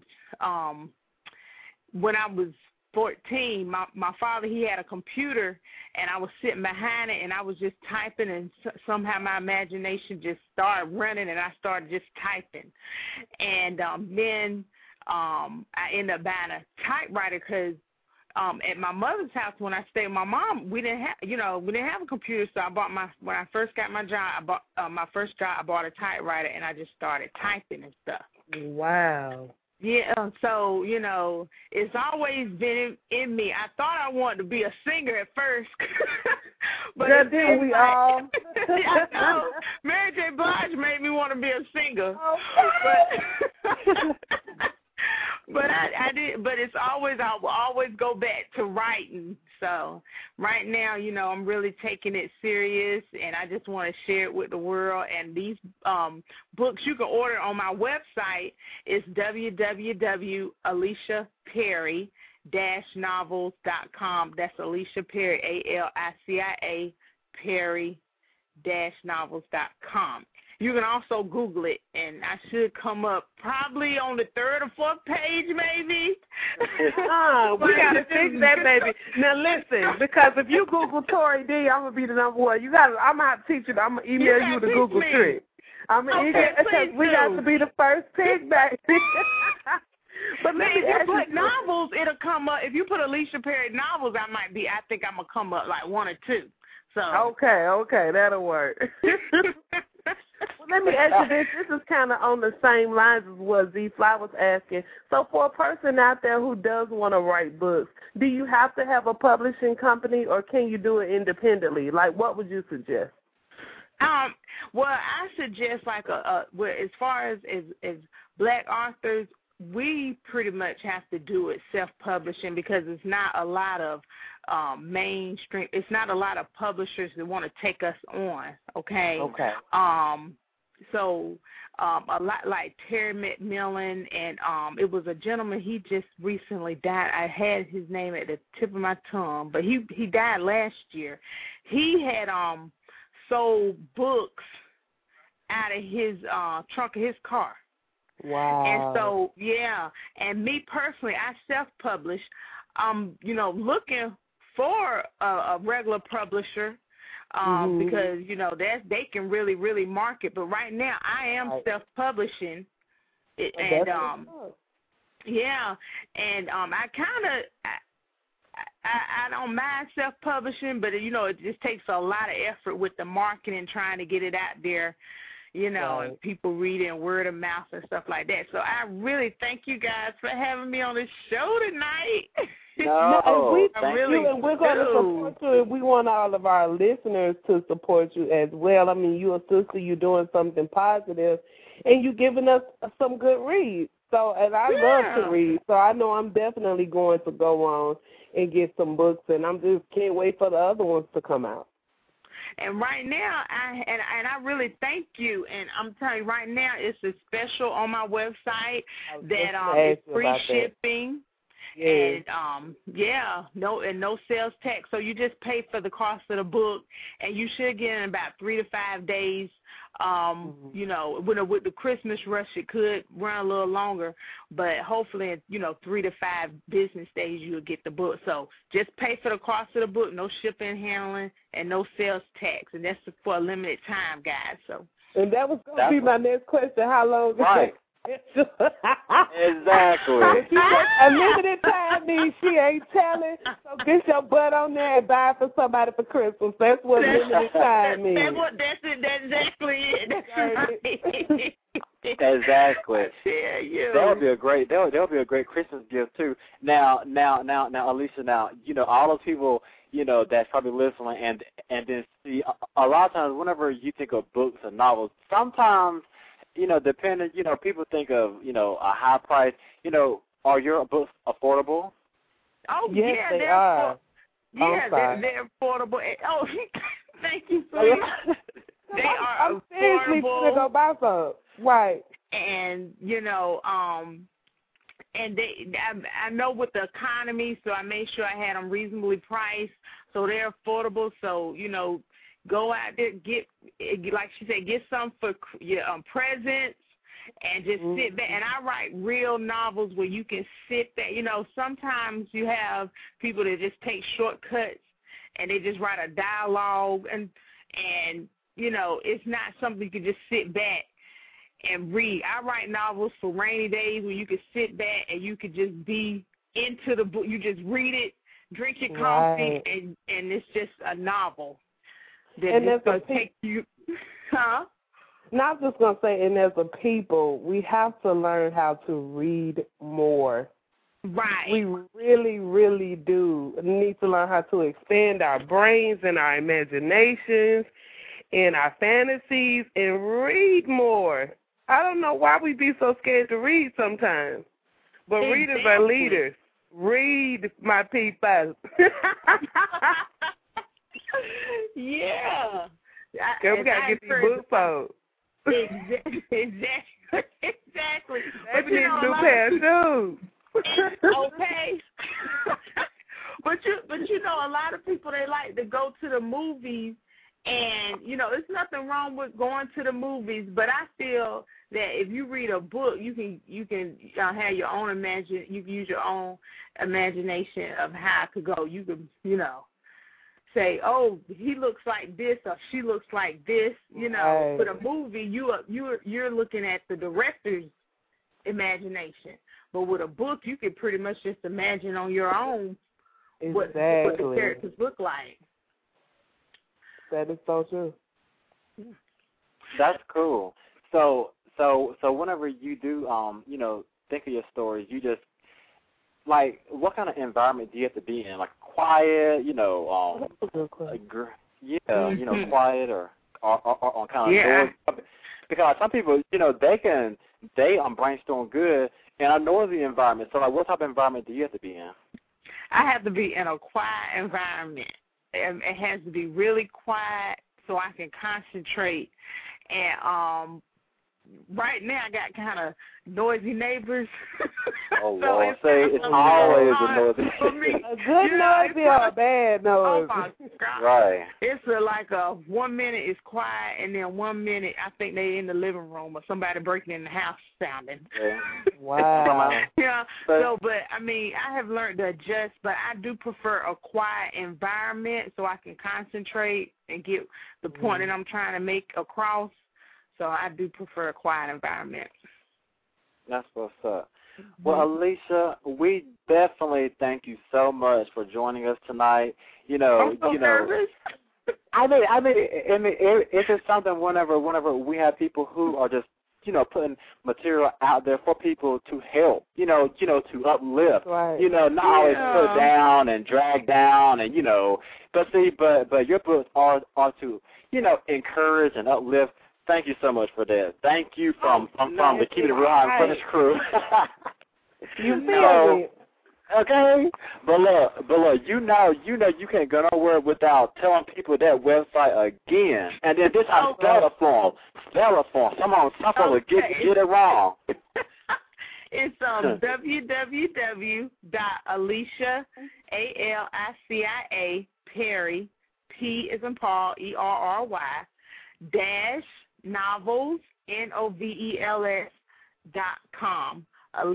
[SPEAKER 7] When I was 14, my father, he had a computer, and I was sitting behind it, and I was just typing, and somehow my imagination just started running, and I started just typing. And then I ended up buying a typewriter because at my mother's house when I stayed with my mom, we didn't have a computer. So when I first got my job, I bought a typewriter, and I just started typing and stuff.
[SPEAKER 4] Wow.
[SPEAKER 7] Yeah, so, it's always been in me. I thought I wanted to be a singer at first. But
[SPEAKER 4] did we all?
[SPEAKER 7] I know. Mary J. Blige made me want to be a singer.
[SPEAKER 4] Oh.
[SPEAKER 7] But I did. But it's always, I will always go back to writing. So right now, I'm really taking it serious, and I just want to share it with the world. And these books you can order on my website is www.aliciaperry-novels.com. That's Alicia Perry, ALICIA Perry-novels.com. You can also Google it, and I should come up probably on the 3rd or 4th page, maybe.
[SPEAKER 4] We got to fix that, baby. Now, listen, because if you Google Tori D, I'm going to be the number one. I'm going to have to teach you. I'm going to email you the Google trick. I'm going to because we got to be the first pick, baby. But
[SPEAKER 7] if you put novels, it'll come up. If you put Alicia Perry novels, I think I'm going to come up like 1 or 2. So.
[SPEAKER 4] Okay, that'll work. Well, let me ask you this. This is kind of on the same lines as what Z Fly was asking. So for a person out there who does want to write books, do you have to have a publishing company, or can you do it independently? Like, what would you suggest?
[SPEAKER 7] Well, I suggest like well, as far as black authors, we pretty much have to do it self-publishing because it's not a lot of mainstream. It's not a lot of publishers that want to take us on. Okay.
[SPEAKER 4] Okay.
[SPEAKER 7] So a lot like Terry McMillan, and it was a gentleman. He just recently died. I had his name at the tip of my tongue, but he died last year. He had sold books out of his trunk of his car.
[SPEAKER 4] Wow.
[SPEAKER 7] And so, yeah, and me personally, I self-published. Looking for a regular publisher because, they can really, really market. But right now, I am self-publishing. I don't mind self-publishing, but, it just takes a lot of effort with the marketing, trying to get it out there, and people reading word of mouth and stuff like that. So I really thank you guys for having me on the show tonight.
[SPEAKER 4] We're going to support you, and we want all of our listeners to support you as well. I mean, you're a sister, you're doing something positive, and you're giving us some good reads. So, and I love to read, so I know I'm definitely going to go on and get some books, and I'm just can't wait for the other ones to come out.
[SPEAKER 7] And right now, I really thank you. And I'm telling you, right now, it's a special on my website that is free shipping.
[SPEAKER 4] Yes.
[SPEAKER 7] And no sales tax. So you just pay for the cost of the book, and you should get in about 3 to 5 days. With the Christmas rush, it could run a little longer, but hopefully, in 3 to 5 business days, you'll get the book. So just pay for the cost of the book, no shipping, handling, and no sales tax, and that's for a limited time, guys. So.
[SPEAKER 4] And that was going to be my next question. How long?
[SPEAKER 3] Right. Exactly.
[SPEAKER 4] A limited time means she ain't telling. So get your butt on there and buy it for somebody for Christmas. That's what limited time means.
[SPEAKER 7] That's exactly it. That's right.
[SPEAKER 3] Exactly.
[SPEAKER 7] Yeah, you.
[SPEAKER 3] That would be a great Christmas gift too. Now, Alicia. All those people, that's probably listening, and then see a lot of times whenever you think of books and novels, sometimes. Depending, people think of, a high price. Are your books affordable?
[SPEAKER 7] Oh,
[SPEAKER 4] yes,
[SPEAKER 7] yeah,
[SPEAKER 4] they are.
[SPEAKER 7] They're affordable. Oh, thank you so much. They are
[SPEAKER 4] I'm seriously going to go buy some. Right.
[SPEAKER 7] And, and I know with the economy, so I made sure I had them reasonably priced, so they're affordable. So, go out there, like she said, get some for your presents, and just sit back. And I write real novels where you can sit back. Sometimes you have people that just take shortcuts and they just write a dialogue, and it's not something you can just sit back and read. I write novels for rainy days where you can sit back and you can just be into the book. You just read it, drink your coffee, and it's just a novel.
[SPEAKER 4] And that's
[SPEAKER 7] going to take you, huh?
[SPEAKER 4] Now, I'm just going to say, and as a people, we have to learn how to read more.
[SPEAKER 7] Right.
[SPEAKER 4] We really, really do need to learn how to expand our brains and our imaginations and our fantasies and read more. I don't know why we be so scared to read sometimes, but readers are leaders. Read, my people.
[SPEAKER 7] Yeah.
[SPEAKER 4] Girl, we got to get these books out.
[SPEAKER 7] Exactly.
[SPEAKER 4] Maybe need a new pair of shoes.
[SPEAKER 7] Okay. But a lot of people, they like to go to the movies, and there's nothing wrong with going to the movies, but I feel that if you read a book, you can have your own imagination. You can use your own imagination of how it could go. You can say, oh, he looks like this or she looks like this.
[SPEAKER 4] Right.
[SPEAKER 7] For a movie, you're looking at the director's imagination. But with a book, you can pretty much just imagine on your own what the characters look like.
[SPEAKER 4] That is so true.
[SPEAKER 3] That's cool. So whenever you do, think of your stories, you just like, what kind of environment do you have to be in? Like quiet, quiet, or on kind of noise. Because some people, you know, they brainstorm good in a noisy environment. So, like, what type of environment do you have to be in?
[SPEAKER 7] I have to be in a quiet environment. It has to be really quiet so I can concentrate. And right now I got kind of noisy neighbors.
[SPEAKER 3] Oh,
[SPEAKER 7] so
[SPEAKER 3] Lord. It's always a noisy.
[SPEAKER 7] For me.
[SPEAKER 4] A good noise or a bad noise?
[SPEAKER 7] Oh, my God.
[SPEAKER 3] Right.
[SPEAKER 7] It's like 1 minute is quiet, and then 1 minute I think they in the living room or somebody breaking in the house sounding.
[SPEAKER 3] Yeah.
[SPEAKER 4] Wow.
[SPEAKER 7] Yeah. But I mean, I have learned to adjust, but I do prefer a quiet environment so I can concentrate and get the point that I'm trying to make across. So I do prefer a quiet environment.
[SPEAKER 3] That's what's up. Well, Alicia, we definitely thank you so much for joining us tonight. You know,
[SPEAKER 7] I'm so nervous.
[SPEAKER 3] I mean, it's just something whenever we have people who are just, you know, putting material out there for people to help, you know, to uplift,
[SPEAKER 4] right.
[SPEAKER 3] you know, not always put down and drag down, and you know, but your books are to, you know, encourage and uplift. Thank you so much for that. Thank you from the Keep It Real High Furnace crew.
[SPEAKER 4] You feel me?
[SPEAKER 3] Okay, but look, you know you can't go nowhere without telling people that website again. And then this time, spell it for them. Some people get it wrong.
[SPEAKER 7] It's www.Alicia, ALICIA, Perry, P as in Paul, ERRY, dash novels, NOVELS.com.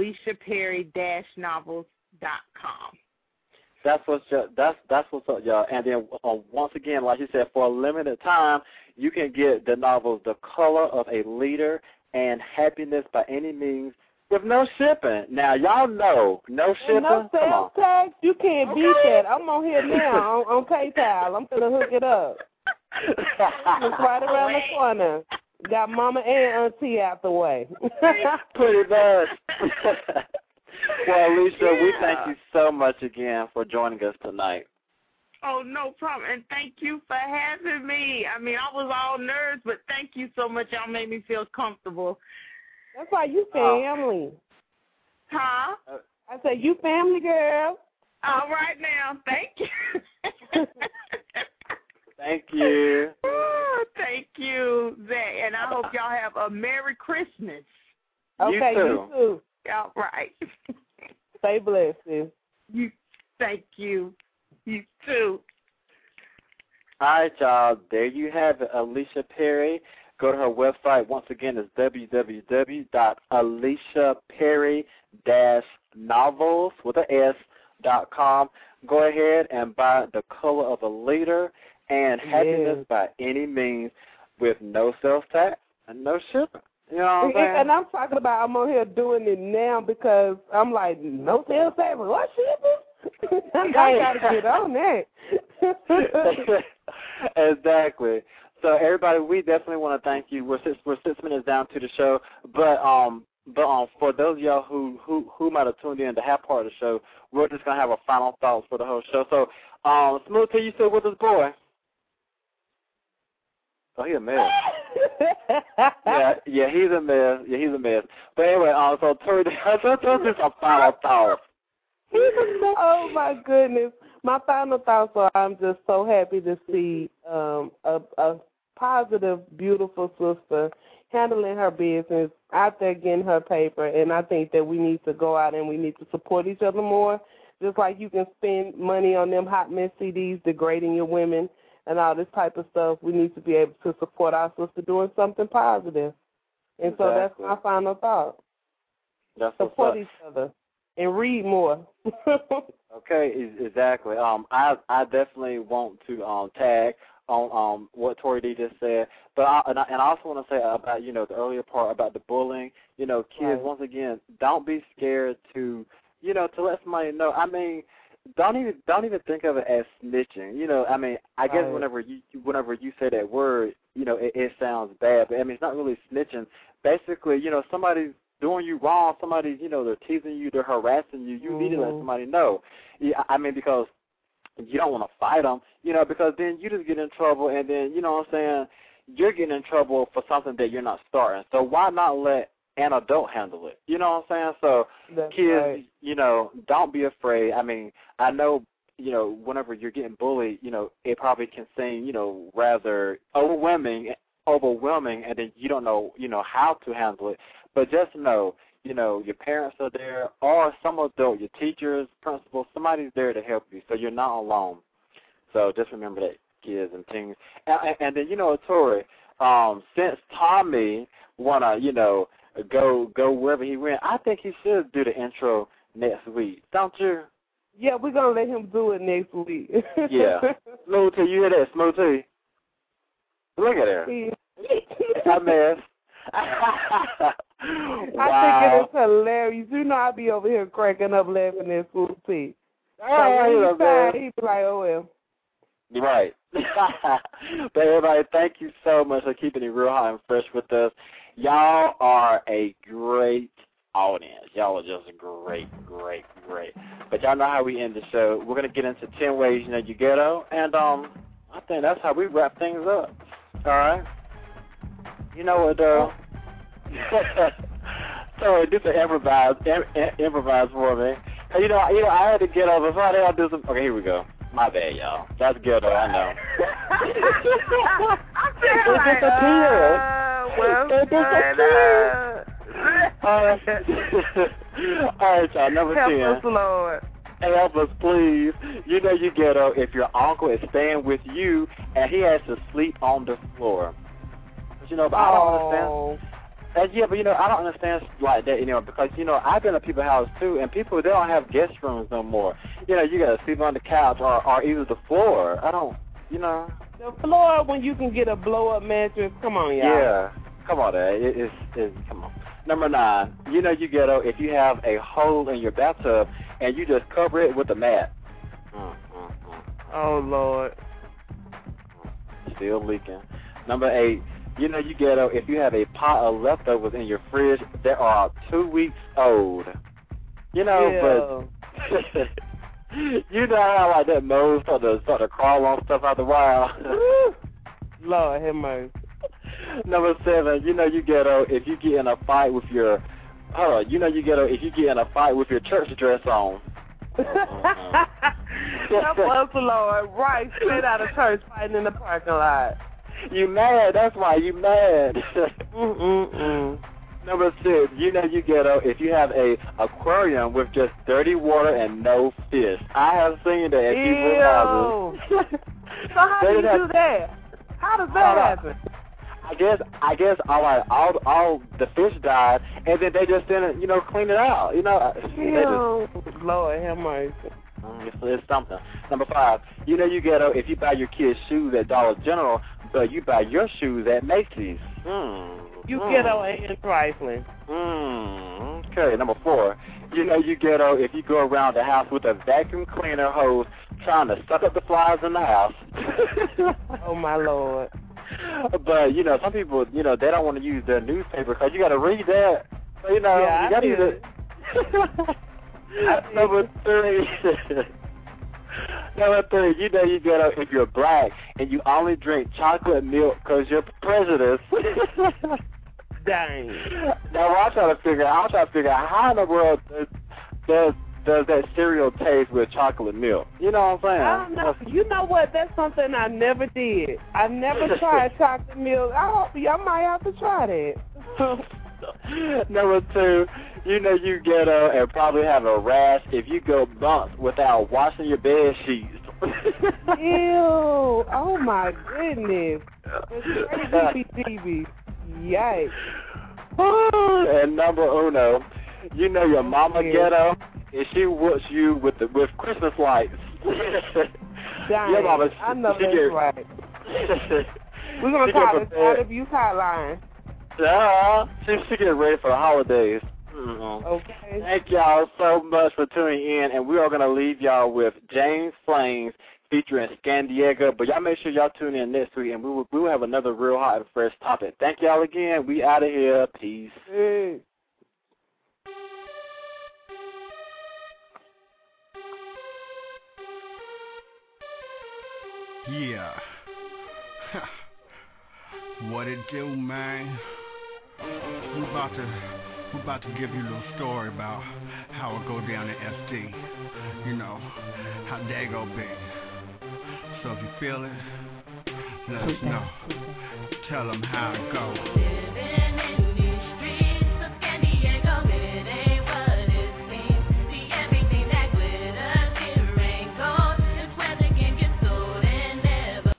[SPEAKER 7] AliciaPerry-novels.com.
[SPEAKER 3] That's what's up, y'all. And then once again, like you said, for a limited time, you can get the novels The Color of a Leader and Happiness by Any Means with no shipping. Now, y'all know, no shipping.
[SPEAKER 4] No sales tax. You can't beat that. I'm on here now on PayPal. I'm going to hook it up. It's right around the corner. Got mama and auntie out the way.
[SPEAKER 3] Pretty much. Well, Alicia, we thank you so much again for joining us tonight.
[SPEAKER 7] Oh, no problem. And thank you for having me. I mean, I was all nervous, but thank you so much. Y'all made me feel comfortable.
[SPEAKER 4] That's why you family.
[SPEAKER 7] Huh?
[SPEAKER 4] I said, you family, girl.
[SPEAKER 7] All right now. Thank you.
[SPEAKER 3] Thank you.
[SPEAKER 7] Oh, thank you, Zach. And I hope y'all have a Merry Christmas.
[SPEAKER 4] Okay, you too.
[SPEAKER 7] All right.
[SPEAKER 4] Stay blessed, sis.
[SPEAKER 7] Thank you. You too.
[SPEAKER 3] All right, y'all. There you have it, Alicia Perry. Go to her website. Once again, it's www.aliciaperry-novels.com. Go ahead and buy The Color of a Leader and Happiness by Any Means with no sales tax and no shipping. You know what I'm saying?
[SPEAKER 4] And I'm talking about I'm on here doing it now because I'm like, no sales tax, what shipping? I got to get on that.
[SPEAKER 3] Exactly. So everybody, we definitely want to thank you. We're 6 minutes down to the show, but for those of y'all who might have tuned in to have part of the show, we're just gonna have a final thoughts for the whole show. So, Smooth T, you still with us, boy? Oh, he's a mess. yeah, he's a mess. Yeah, he's a mess. But anyway, so Tori, just a final thought.
[SPEAKER 4] Oh my goodness. My final thoughts are I'm just so happy to see a positive, beautiful sister handling her business, out there getting her paper, and I think that we need to go out and we need to support each other more. Just like you can spend money on them hot mess CDs degrading your women and all this type of stuff, we need to be able to support our sister doing something positive. And so that's my final thought.
[SPEAKER 3] That's
[SPEAKER 4] support each other and read more.
[SPEAKER 3] Okay, exactly. I definitely want to tag on what Tori D just said, but I also want to say about the earlier part about the bullying. Kids, once again, don't be scared to to let somebody know. I mean, don't even think of it as snitching. I guess whenever you say that word, it sounds bad, but I mean it's not really snitching. Basically, somebody's doing you wrong, somebody's, they're teasing you, they're harassing you, you need to let somebody know. Yeah, I mean, because you don't want to fight them, because then you just get in trouble, and then, you know what I'm saying, you're getting in trouble for something that you're not starting. So why not let an adult handle it? You know what I'm saying? So
[SPEAKER 4] That's
[SPEAKER 3] kids,
[SPEAKER 4] right.
[SPEAKER 3] you know, don't be afraid. I mean, I know, you know, whenever you're getting bullied, you know, it probably can seem, you know, rather overwhelming, and then you don't know, you know, how to handle it. But just know, you know, your parents are there, or some adult, your teachers, principals, somebody's there to help you, so you're not alone. So just remember that, kids and teens. And then, you know, Tori, since Tommy wanna, you know, go wherever he went, I think he should do the intro next week, don't you?
[SPEAKER 4] Yeah, we're going to let him do it next week.
[SPEAKER 3] Yeah. Smooth T, you hear that, Smooth T? Look at her. I mess.
[SPEAKER 4] I think it is hilarious. You know, I be over here cracking up laughing at Smooth T.
[SPEAKER 3] Oh,
[SPEAKER 4] So he be like, oh, well.
[SPEAKER 3] You're right. But everybody, thank you so much for keeping it real hot and fresh with us. Y'all are a great audience. Y'all are just great. But y'all know how we end the show. We're going to get into 10 ways you know you ghetto, and I think that's how we wrap things up. All right? You know what, though? Sorry, this is improvise for me. You know, I had to get over. Before I'll do some. Okay, here we go. My bad, y'all. That's ghetto, I know. It disappeared. It disappeared. All right, y'all. Number 10.
[SPEAKER 4] Help us, Lord.
[SPEAKER 3] Help us, please. You know you ghetto if your uncle is staying with you and he has to sleep on the floor. But, you know, but I don't understand. Yeah, but, you know, I don't understand like that, you know, because, you know, I've been to people's house, too, and people, they don't have guest rooms no more. You know, you got to sleep on the couch or either the floor. I don't, you know.
[SPEAKER 4] The floor, when you can get a blow-up mattress, come on, y'all.
[SPEAKER 3] Yeah. Come on, come on. Number 9, you know you ghetto if you have a hole in your bathtub and you just cover it with a mat.
[SPEAKER 4] Oh, Lord.
[SPEAKER 3] Still leaking. Number 8, you know you ghetto if you have a pot of leftovers in your fridge that are 2 weeks old. You know, but you know how like that mold start to crawl on stuff after a while.
[SPEAKER 4] Lord have mercy.
[SPEAKER 3] Number 7, you know you ghetto if you get in a fight with your you know you ghetto if you get in a fight with your church dress on.
[SPEAKER 4] Help us, Lord. Right, straight out of church fighting in the parking lot.
[SPEAKER 3] You mad, that's why you mad. Number 6, you know you ghetto if you have a aquarium with just dirty water and no fish. I have seen that at people's houses.
[SPEAKER 4] So how do you do that? How does that happen?
[SPEAKER 3] I guess all the fish died, and then they just didn't, you know, clean it out. You know,
[SPEAKER 4] Lord have mercy.
[SPEAKER 3] It's something. Number 5, you know you ghetto if you buy your kids shoes at Dollar General, but you buy your shoes at Macy's.
[SPEAKER 4] You ghetto and trifling.
[SPEAKER 3] Okay, number 4, you know you ghetto if you go around the house with a vacuum cleaner hose trying to suck up the flies in the house.
[SPEAKER 4] Oh, my Lord.
[SPEAKER 3] But, you know, some people, you know, they don't want to use their newspaper because you got to read that. So, you know,
[SPEAKER 4] yeah,
[SPEAKER 3] you got to use it. Number 3, you know you ghetto if you're black and you only drink chocolate milk because you're prejudiced.
[SPEAKER 4] Dang.
[SPEAKER 3] Now, I'm trying to figure out how in the world does that cereal taste with chocolate milk? You know what I'm saying?
[SPEAKER 4] I don't know. You know what? That's something I never did. I never tried chocolate milk. I might have to try that.
[SPEAKER 3] Number 2, you know you ghetto and probably have a rash if you go months without washing your bed sheets.
[SPEAKER 4] Ew. Oh, my goodness. That's crazy. Yikes.
[SPEAKER 3] And number 1, you know your mama ghetto and she whoops you with Christmas lights.
[SPEAKER 4] Dang,
[SPEAKER 3] your mama,
[SPEAKER 4] I know that's right. We're going to call it Child Abuse Hotline.
[SPEAKER 3] She getting ready for the holidays.
[SPEAKER 4] Okay.
[SPEAKER 3] Thank y'all so much for tuning in, and we are going to leave y'all with James Flames featuring Scandiego. But y'all make sure y'all tune in next week, and we will have another real hot and fresh topic. Thank y'all again. We out of here. Peace.
[SPEAKER 4] Hey.
[SPEAKER 8] Yeah. What it do, man? We about to give you a little story about how it go down in SD. You know, how they go be. So if you feel it, let us know. Tell them how it goes.